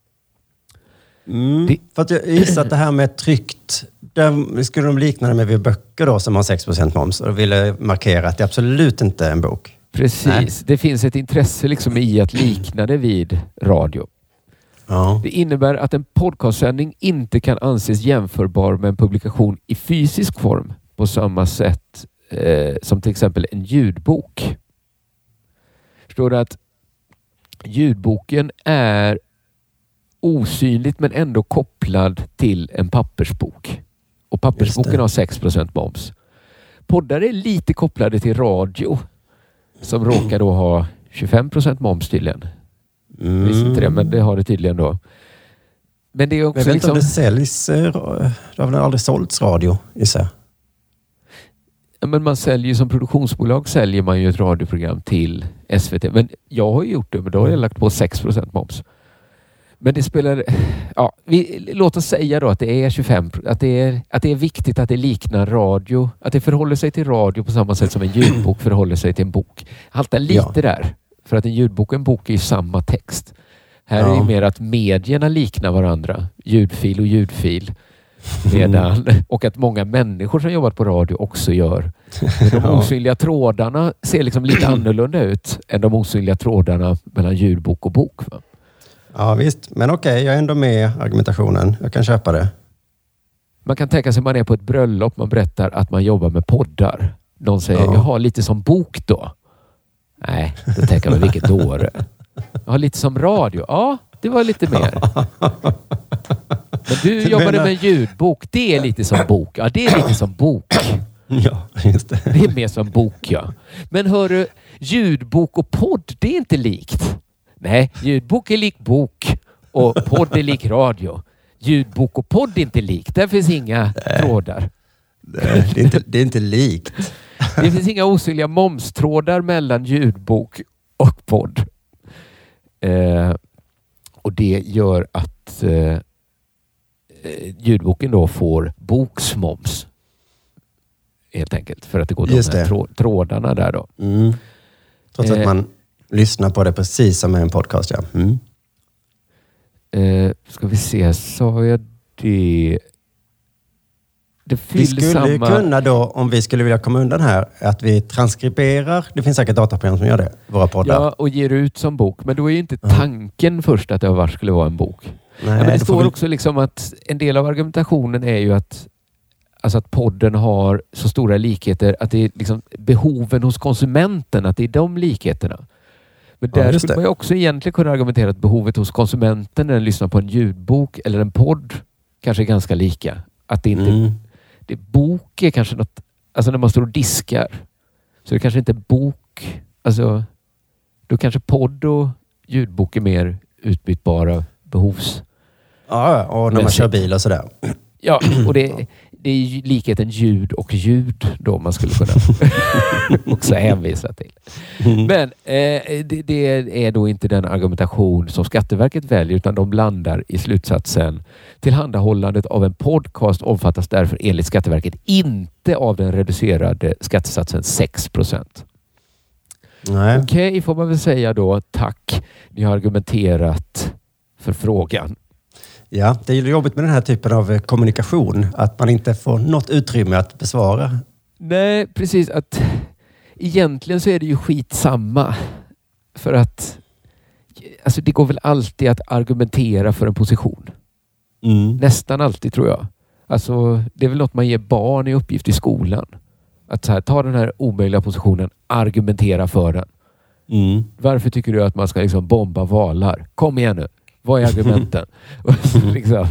S1: Mm.
S2: Det-
S1: För att jag gissar att det här med tryckt, där skulle de likna det med vid böcker då som har sex procent moms, och ville markera att det absolut inte är en bok.
S2: Precis.
S1: Nej.
S2: Det finns ett intresse liksom i att likna det vid radio.
S1: Ja.
S2: Det innebär att en podcastsändning inte kan anses jämförbar med en publikation i fysisk form på samma sätt eh, som till exempel en ljudbok. Förstår du att ljudboken är osynligt men ändå kopplad till en pappersbok. Och pappersboken har sex procent moms. Poddar är lite kopplade till radio som råkar då ha tjugofem procent moms tydligen.
S1: Mm.
S2: Jag visste inte det, men det har det tydligen då. Men det är
S1: Jag
S2: också
S1: vet inte
S2: liksom...
S1: om det säljs, eh, det har väl aldrig sålts radio i sig.
S2: Ja, men man säljer som produktionsbolag säljer man ju ett radioprogram till S V T. Men jag har ju gjort det, men då har jag lagt på sex procent moms. Men det spelar... Ja, vi, låt oss säga då att det är tjugofem, att det är, att det är viktigt att det liknar radio. Att det förhåller sig till radio på samma sätt som en ljudbok förhåller sig till en bok. Haltar lite
S1: Ja.
S2: där. För att en ljudbok och en bok är ju samma text. Här är
S1: Ja.
S2: det mer att medierna liknar varandra. Ljudfil och ljudfil. Medan, och att många människor som jobbat på radio också gör. Men de
S1: Ja.
S2: osynliga trådarna ser liksom lite annorlunda ut än de osynliga trådarna mellan ljudbok och bok. Va?
S1: Ja visst, men okej, jag är ändå med i argumentationen. Jag kan köpa det.
S2: Man kan tänka sig att man är på ett bröllop, man berättar att man jobbar med poddar. Någon säger,
S1: Ja.
S2: jag har lite som bok då. Nej, då tänker man vilket dåre. Jag har lite som radio. Ja, det var lite mer. Men du
S1: Du
S2: jobbade
S1: menar-
S2: med en ljudbok. Det är lite som bok. Ja, det är lite som bok.
S1: Ja, just det.
S2: Det är mer som bok, ja. Men hörru, ljudbok och podd, det är inte likt. Nej, ljudbok är lik bok och podd är lik radio. Ljudbok och podd är inte likt. Där finns inga trådar.
S1: Det är inte, det är inte likt.
S2: Det finns inga osynliga momstrådar mellan ljudbok och podd. Eh, och det gör att eh, ljudboken då får boksmoms. Helt enkelt. För att det går de
S1: Just
S2: här
S1: det.
S2: trå- trådarna där då.
S1: Mm. Trots
S2: Eh.
S1: att man lyssnar på det precis som en podcast, ja. Mm.
S2: Eh, ska vi se, sa jag det? Det
S1: Vi
S2: fyller
S1: skulle ju
S2: samma...
S1: kunna då, om vi skulle vilja komma undan här, att vi transkriberar, det finns säkert dataprogram som gör det, våra poddar.
S2: Ja, och ger ut som bok. Men då är ju inte tanken först att det var skulle vara en bok.
S1: Nej,
S2: Ja, men det
S1: då får
S2: står
S1: vi-
S2: också liksom att en del av argumentationen är ju att, alltså att podden har så stora likheter att det är liksom behoven hos konsumenten, att det är de likheterna. Men
S1: Ja,
S2: där
S1: just
S2: skulle
S1: det.
S2: man ju också egentligen kunna argumentera att behovet hos konsumenten när den lyssnar på en ljudbok eller en podd kanske är ganska lika. Att det inte
S1: Mm.
S2: det, bok är kanske något, alltså när man står och diskar så är det kanske inte bok, alltså då kanske podd och ljudbok är mer utbytbara behovs.
S1: Ja, och när man
S2: Mässigt.
S1: kör bil och sådär.
S2: Ja, och det, det är ju likheten ljud och ljud då man skulle kunna också hänvisa till. Men eh, det, det är då inte den argumentation som Skatteverket väljer utan de landar i slutsatsen tillhandahållandet av en podcast omfattas därför enligt Skatteverket inte av den reducerade skattesatsen sex procent.
S1: Nej.
S2: Okej, okay, får man väl säga då. Tack, ni har argumenterat för frågan.
S1: Ja, det är ju jobbigt med den här typen av kommunikation. Att man inte får något utrymme att besvara.
S2: Nej, precis. Att egentligen så är det ju skitsamma. För att alltså det går väl alltid att argumentera för en position.
S1: Mm.
S2: Nästan alltid, tror jag. Alltså, det är väl något man ger barn i uppgift i skolan. Att så här, ta den här omöjliga positionen, argumentera för den.
S1: Mm.
S2: Varför tycker du att man ska liksom bomba valar? Kom igen nu. Vad är argumenten? liksom.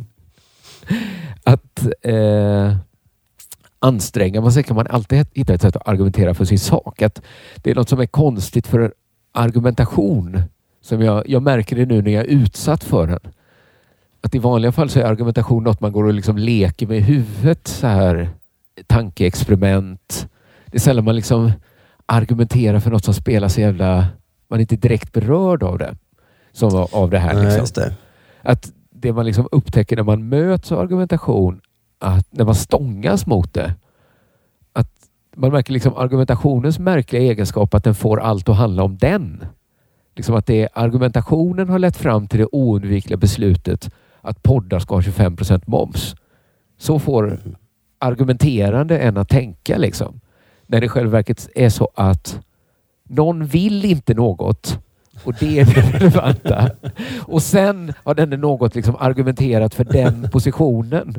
S2: Att eh, anstränga man sig kan man alltid hitta ett sätt att argumentera för sin sak. Att det är något som är konstigt för argumentation. Som jag, jag märker det nu när jag är utsatt för den. Att i vanliga fall så är argumentation något man går och liksom leker med i huvudet. Så här tankeexperiment. Det är sällan man liksom argumenterar för något som spelar så jävla... Man är inte direkt berörd av det. Som av det här.
S1: Nej,
S2: liksom.
S1: just det.
S2: Att det man liksom upptäcker när man möts av argumentation, att när man stångas mot det, att man märker liksom argumentationens märkliga egenskap att den får allt att handla om den. Liksom att det är, argumentationen har lett fram till det oundvikliga beslutet att poddar ska ha tjugofem procent moms. Så får argumenterande en att tänka liksom. När det i själva verket är så att någon vill inte något och det är det relevanta. Och sen har den något liksom argumenterat för den positionen.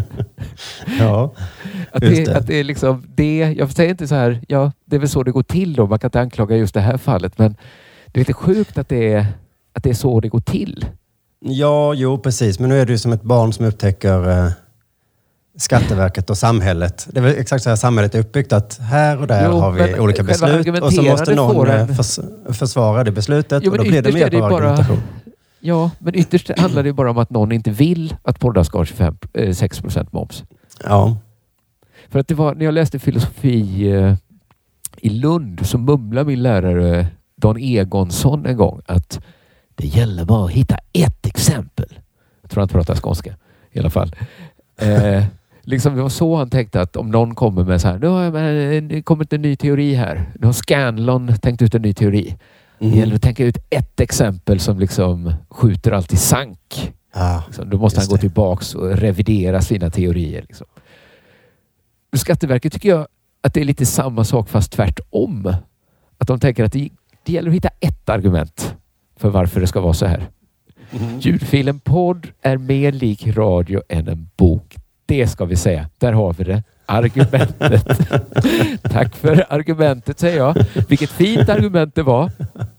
S1: Ja,
S2: att,
S1: just
S2: det,
S1: det.
S2: att det är liksom det, jag säger inte så här, ja, det är väl så det går till då. Man kan inte anklaga just det här fallet, men det är lite sjukt att det är, att det är så det går till.
S1: Ja, jo precis. Men nu är det ju som ett barn som upptäcker eh, Skatteverket och samhället. Det är väl exakt så här samhället är uppbyggt, att här och där
S2: Jo,
S1: har vi olika beslut och så måste någon
S2: en...
S1: förs försvara det beslutet
S2: jo,
S1: och då blir det mer
S2: det
S1: bara
S2: bara...
S1: argumentation.
S2: Ja, men ytterst handlar det bara om att någon inte vill att poddar ska ha tjugofem, eh, sex procent moms.
S1: Ja.
S2: För att det var, när jag läste filosofi eh, i Lund så mumlade min lärare Dan Egonsson en gång att det gäller bara att hitta ett exempel. Jag tror han pratar skånska i alla fall. Eh, liksom det var så han tänkte, att om någon kommer med så här, nu har det kommit en ny teori här. Nu har Scanlon tänkt ut en ny teori.
S1: Mm.
S2: Det gäller att tänka ut ett exempel som liksom skjuter allt i sank.
S1: Ah,
S2: liksom, då måste han gå
S1: det.
S2: tillbaks och revidera sina teorier. Liksom. Skatteverket tycker jag att det är lite samma sak fast tvärtom. Att de tänker att det, det gäller att hitta ett argument för varför det ska vara så här. Mm. Ljudfilen podd är mer lik radio än en bok. Det ska vi säga. Där har vi det. Argumentet. Tack för argumentet, säger jag. Vilket fint argument det var.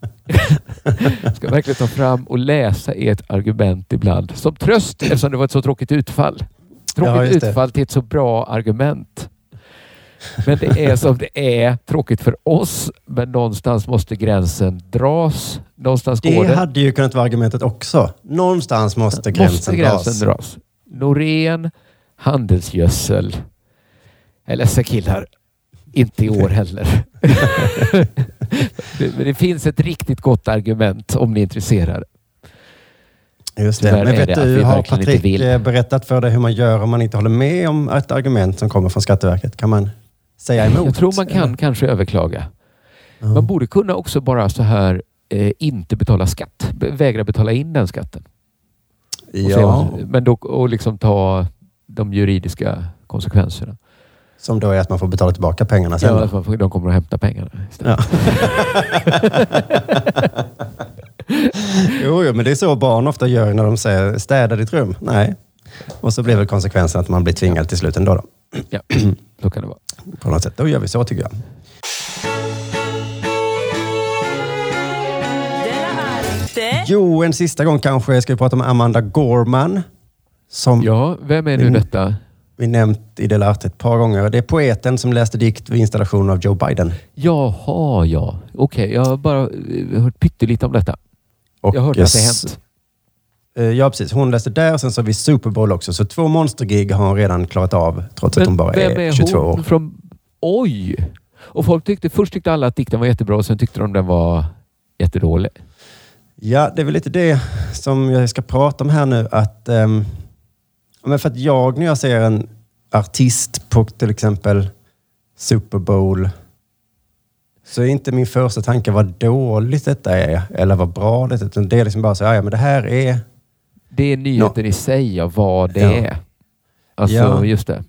S2: Ska verkligen ta fram och läsa ert argument ibland. Som tröst, eftersom det var ett så tråkigt utfall. Tråkigt ja, utfall till ett så bra argument. Men det är som det är. Tråkigt för oss, men någonstans måste gränsen dras. Någonstans
S1: det
S2: går det.
S1: hade ju kunnat vara argumentet också. Någonstans måste gränsen,
S2: måste gränsen dras. dras. Norén, handelsgödsel. Jag är ledsen killar. Inte i år heller. Men det finns ett riktigt gott argument om ni är intresserade.
S1: Just det. Men vet du, har Patrik berättat för dig hur man gör om man inte håller med om ett argument som kommer från Skatteverket? Kan man säga emot?
S2: Jag tror man kan eller? kanske överklaga. Mm. Man borde kunna också bara så här eh, inte betala skatt. Vägra betala in den skatten.
S1: Ja.
S2: Se, men då, och liksom ta de juridiska konsekvenserna.
S1: Som då är att man får betala tillbaka pengarna sen?
S2: Ja, att får, de kommer att hämta pengarna istället. Ja.
S1: jo, jo, men det är så barn ofta gör när de säger städa ditt rum. Nej. Och så blir väl konsekvensen att man blir tvingad till slut ändå. Då.
S2: Ja, så kan det vara.
S1: På något sätt. Då gör vi så, tycker jag. Jo, en sista gång kanske ska vi prata om Amanda Gorman. Som
S2: ja, vem är nu vi, detta?
S1: Vi nämnt i Dela Arte ett par gånger. Det är poeten som läste dikt vid installationen av Joe Biden.
S2: Jaha, ja. Okej, okay, jag har bara hört pyttelite om detta. Och jag har hört yes. att det hänt.
S1: Ja, precis. Hon läste där och sen så har vi Super Bowl också. Så två monstergig har hon redan klarat av trots
S2: Men
S1: att hon bara är, är tjugotvå år.
S2: Från... Oj! Och folk tyckte, först tyckte alla att dikten var jättebra och sen tyckte de den var jättedålig.
S1: Ja, det är väl lite det som jag ska prata om här nu. Att, um, men för att jag, när jag ser en artist på till exempel Super Bowl, Så inte min första tanke vad dåligt detta är eller vad bra det är. Utan det är liksom bara så, ja men det här är...
S2: Det är nyheten no. i sig av vad det ja. är. Alltså, ja. just det.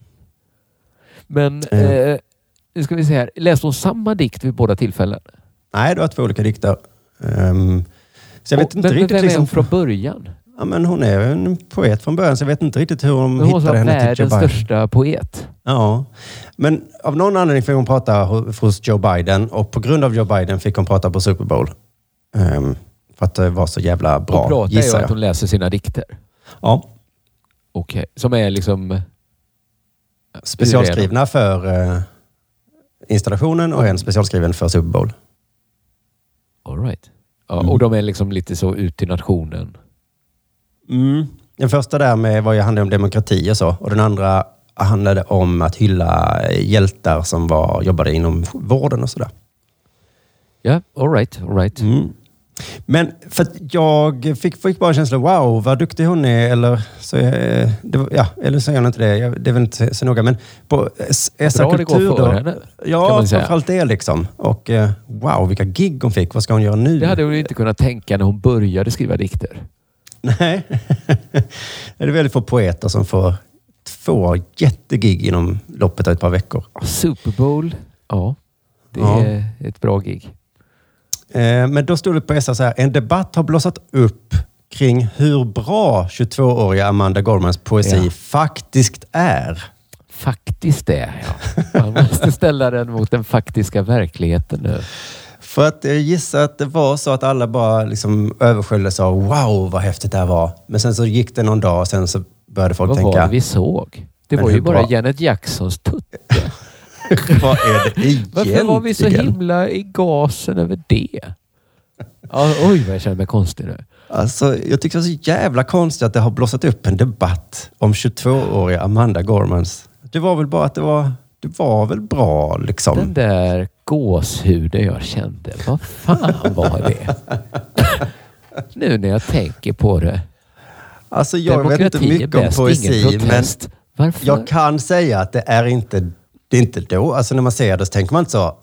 S2: Men mm. eh, nu ska vi se här. Läste hon samma dikt vid båda tillfällen?
S1: Nej, det var två olika dikter. Um, så jag vet
S2: och,
S1: inte
S2: men,
S1: riktigt...
S2: Men vem
S1: liksom,
S2: är hon från början?
S1: Ja, men hon är en poet från början så jag vet inte riktigt hur de hittade henne till Joe Biden.
S2: Hon var världens största poet.
S1: Ja, men av någon anledning fick hon prata hos Joe Biden och på grund av Joe Biden fick hon prata på Super Bowl. Um, för att det var så jävla bra,
S2: hon pratar
S1: gissar
S2: ju
S1: jag.
S2: att hon läser sina dikter.
S1: Ja.
S2: Okej, okay. Som är liksom...
S1: Specialskrivna för uh, installationen och en specialskriven för Super Bowl.
S2: All right. Ja,
S1: mm.
S2: Och de är liksom lite så ut till nationen.
S1: Mm. Den första där med var ju handlade om demokrati och så. Och den andra handlade om att hylla hjältar som var, jobbade inom vården och sådär.
S2: Ja, all right, all right.
S1: Mm. Men för att jag fick, fick bara en känsla, wow, vad duktig hon är. Eller så, det var, ja, eller så är hon inte det. Jag, det är väl inte så noga. Men på S R Kultur
S2: går för henne,
S1: ja, framförallt det liksom. Och wow, vilka gig hon fick. Vad ska hon göra nu?
S2: Det hade hon inte kunnat tänka när hon började skriva dikter.
S1: Nej. Det är väldigt få poeter som får två jättegig inom loppet av ett par veckor.
S2: Super Bowl, ja. Det
S1: ja.
S2: är ett bra gig.
S1: Men då stod det på S R så här, en debatt har blossat upp kring hur bra tjugotvååriga Amanda Gormans poesi ja. faktiskt är.
S2: Faktiskt är, ja. Man måste ställa den mot den faktiska verkligheten nu.
S1: För att jag gissar att det var så att alla bara liksom översköljdes av wow vad häftigt det här var. Men sen så gick det någon dag och sen så började folk
S2: vad
S1: tänka...
S2: Vad var det vi såg? Det var ju bara bra? Janet Jacksons tutte.
S1: Vad är det egentligen?
S2: Varför var vi så himla i gasen över det? Ja, oj, vad jag känner mig konstig nu.
S1: Alltså, jag tycker det är så jävla konstigt att det har blossat upp en debatt om tjugotvååriga Amanda Gormans. Det var väl bara att det var, det var väl bra liksom.
S2: Den där gåshuden jag kände, vad fan var det? Nu när jag tänker på det.
S1: Alltså jag Demokrati vet inte mycket om poesi, men varför? Jag kan säga att det är inte det är inte då. Alltså när man ser det så tänker man inte så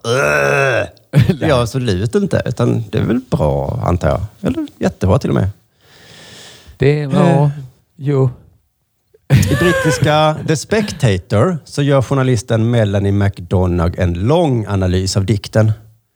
S1: ja, absolut inte. Utan det är väl bra, antar jag. Eller jättebra till och med.
S2: Det var, ja, jo.
S1: I brittiska The Spectator så gör journalisten Melanie McDonagh en lång analys av dikten.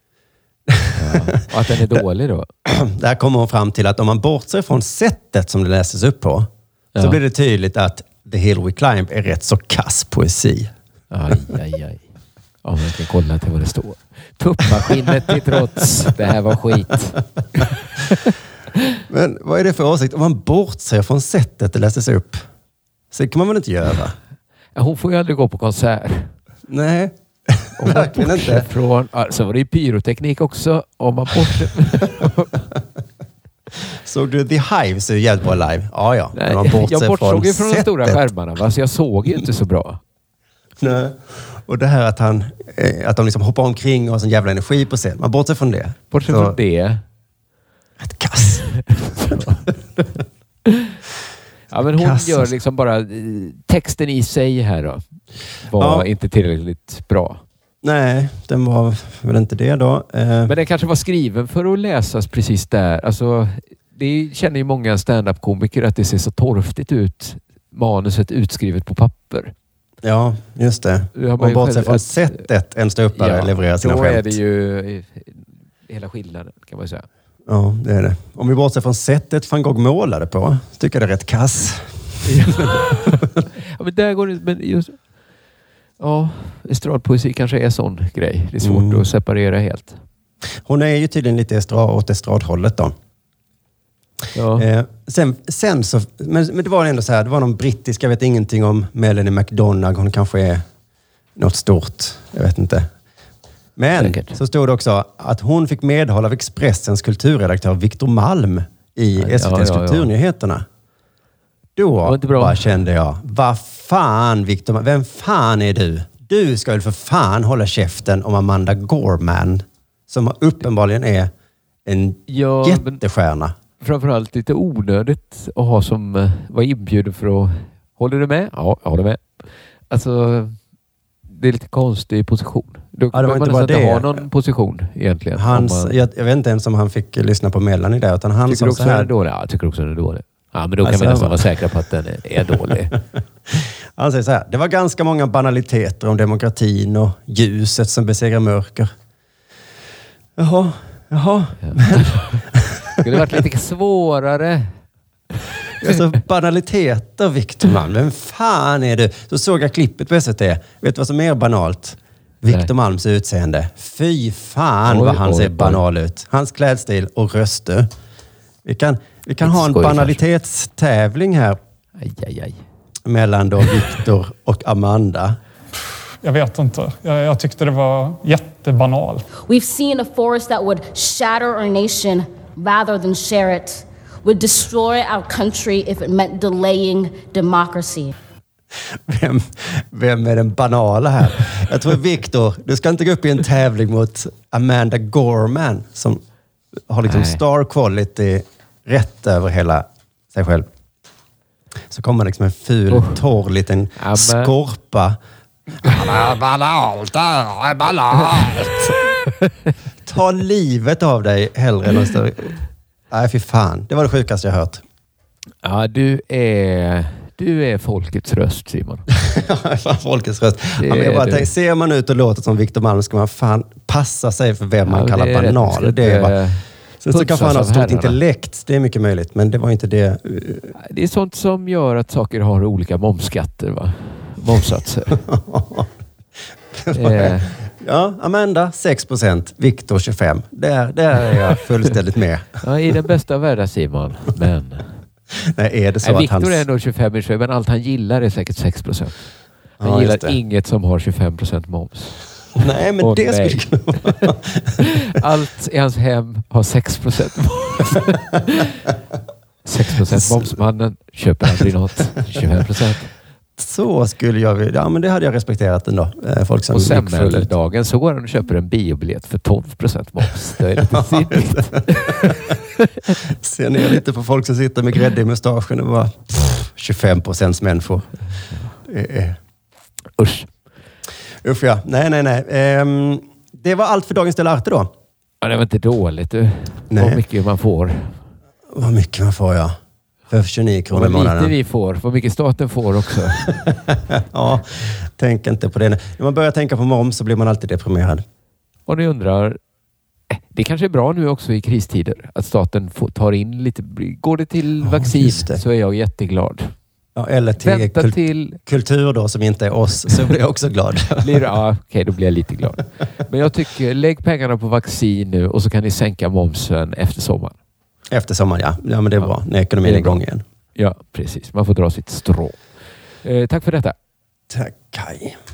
S2: Ja, och att den är dålig då?
S1: Där kommer hon fram till att om man bortser från sättet som det läses upp på ja. så blir det tydligt att The Hill We Climb är rätt så kass poesi.
S2: Aj, aj, aj. Ja, man kan kolla till vad det står. Tuppmaskinnet till trots. Det här var skit.
S1: Men vad är det för åsikt? Om man bortser från sättet det läses upp så kan man väl inte göra?
S2: Ja, hon får ju aldrig gå på konsert.
S1: Nej,
S2: om man verkligen inte. Från, alltså var det ju pyroteknik också. Om man bortser...
S1: Såg du The Hives är jävligt bra live? Ja, ja.
S2: Nej,
S1: man bortser
S2: jag bortsåg
S1: från
S2: ju från
S1: sättet.
S2: De stora skärmarna. Va? Så jag såg ju inte så bra.
S1: Nej. Och det här att, han, att de liksom hoppar omkring och har sån jävla energi på scen. Man bortser från det.
S2: Bortser från det.
S1: Ett kass.
S2: Ja, men hon kass. Gör liksom bara... Texten i sig här då var ja. inte tillräckligt bra.
S1: Nej, den var väl inte det då.
S2: Men den kanske var skriven för att läsas precis där. Alltså, det känner ju många stand-up-komiker att det ser så torftigt ut. Manuset utskrivet på papper.
S1: Ja, just det. Och bortsett från sättet en ståuppare ja, levererar sina skämt.
S2: Då är det ju hela skillnaden, kan man säga.
S1: Ja, det är det. Om vi bortser från sättet van Gogh målade på, tycker jag det är rätt kass.
S2: Ja, men där går det... Men just, ja, estradpoesi kanske är sån grej. Det är svårt mm. att separera helt.
S1: Hon är ju tydligen lite estrad, åt estradhållet då.
S2: Ja.
S1: Eh, sen, sen så, men, men det var ändå så här, det var någon brittisk, jag vet ingenting om Melanie McDonagh, hon kanske är något stort, jag vet inte. Men säkert. Så stod det också att hon fick medhåll av Expressens kulturredaktör Victor Malm i ja, S V T:s ja, ja, Kulturnyheterna. Då bara kände jag, vad fan Victor, vem fan är du? Du ska väl för fan hålla käften om Amanda Gorman som uppenbarligen är en ja, jättestjärna.
S2: Framförallt lite onödigt att ha som var inbjuden för att... Håller du med? Ja, jag håller med. Alltså, det är lite konstig position. Då
S1: Ja, det var
S2: man
S1: inte bara
S2: inte
S1: det.
S2: ha någon position egentligen.
S1: Hans,
S2: man,
S1: jag, jag vet inte ens om han fick lyssna på Melanie där, utan han
S2: tycker
S1: sa
S2: du
S1: så
S2: också den är
S1: här.
S2: dålig? Ja, jag tycker också den är dålig. Ja, men då kan
S1: Alltså,
S2: vi nästan
S1: vad-
S2: vara säkra på att den är, är dålig.
S1: Han säger så här. Det var ganska många banaliteter om demokratin och ljuset som besegrar mörker. Jaha, jaha.
S2: Det skulle varit lite svårare.
S1: Alltså banaliteter, Victor Malm. Vem fan är du? Så såg jag klippet på S V T. Vet du vad som är mer banalt? Victor
S2: Nej.
S1: Malms utseende. Fy fan
S2: Oj,
S1: vad han
S2: oj,
S1: ser
S2: oj.
S1: banal ut. Hans klädstil och röster. Vi kan, vi kan
S2: Lite
S1: ha en
S2: skoj,
S1: banalitetstävling här
S2: Aj, aj, aj.
S1: mellan då Victor och Amanda.
S7: Jag vet inte. Jag, jag tyckte det var jättebanal.
S8: We've seen a force that would shatter our nation rather than share it, would destroy our country if it meant delaying democracy.
S1: Vem, vem är den banala här? Jag tror Victor, du ska inte gå upp i en tävling mot Amanda Gorman som har liksom
S2: Nej.
S1: star quality rätt över hela sig själv. Så kommer liksom en ful,
S2: Oh.
S1: torr liten
S2: Ja, men-
S1: skorpa. Banalt, banalt. Ta livet av dig hellre än att stå... Nej, fy fan. Det var det sjukaste jag hört.
S2: Ja, du är, du är folkets röst, Simon.
S1: Fan, folkets röst.
S2: Det
S1: Ja, men jag
S2: är
S1: bara
S2: du.
S1: tänker, ser man ut och låter som Victor Malm ska man fan passa sig för vem man
S2: Ja,
S1: kallar
S2: det är rätt.
S1: banal.
S2: Man ska
S1: Det är
S2: inte,
S1: bara,
S2: eh,
S1: sen så
S2: putsas
S1: kanske han har
S2: av
S1: stort
S2: herrarna.
S1: intellekt. Det är mycket möjligt, men det var inte det.
S2: Det är sånt som gör att saker har olika momsskatter, va? Momsatser. eh,
S1: Ja, Amanda sex procent, Victor tjugofem. Där, där är jag fullständigt med.
S2: ja, i den bästa världen, Simon. Men
S1: Nej, är det så
S2: nej,
S1: att
S2: Victor
S1: hans...
S2: är nog tjugofem i sig, men allt han gillar är säkert sex procent. Han
S1: Ja,
S2: gillar
S1: just det.
S2: inget som har tjugofem procent moms.
S1: Nej, men
S2: Åh,
S1: det
S2: nej.
S1: skulle kunna vara...
S2: Allt i hans hem har sex procent moms. sex procent momsmannen köper aldrig något. tjugofem procent.
S1: Så skulle jag vilja... Ja, men det hade jag respekterat ändå. Eh, Folk som
S2: Och
S1: gick full ut.
S2: semmeldagen så går han och köper en biobiljett för tolv procent moms. Det är lite sinnigt.
S1: Ser ner lite på folk som sitter med grädde i mustaschen och bara pff, tjugofem procent människor. Det är...
S2: Usch.
S1: Usch ja. Nej, nej, nej. Ehm, det var allt för dagens Della Arte då.
S2: Ja, det var inte dåligt du.
S1: Nej.
S2: Vad mycket man får.
S1: Vad mycket man får, ja. För tjugonio
S2: Och
S1: kronor i
S2: vad lite
S1: månaden.
S2: vi får. Vad mycket staten får också.
S1: Ja, tänk inte på det. När man börjar tänka på moms så blir man alltid deprimerad.
S2: Och ni undrar, eh, det kanske är bra nu också i kristider att staten får, tar in lite. Går det till
S1: Ja,
S2: vaccin
S1: just det.
S2: så är jag jätteglad.
S1: Ja, eller till
S2: Vänta
S1: kul-
S2: till...
S1: kultur då som inte är oss, så blir jag också glad.
S2: Blir, ja, okej, då blir jag lite glad. Men jag tycker, lägg pengarna på vaccin nu och så kan ni sänka momsen efter sommaren.
S1: Efter sommaren, ja. Ja, men det är
S2: Ja,
S1: bra. När ekonomin
S2: det
S1: är
S2: är bra.
S1: igång igen.
S2: Ja, precis. Man får dra sitt strå. Eh, tack för detta.
S1: Tack, Kaj.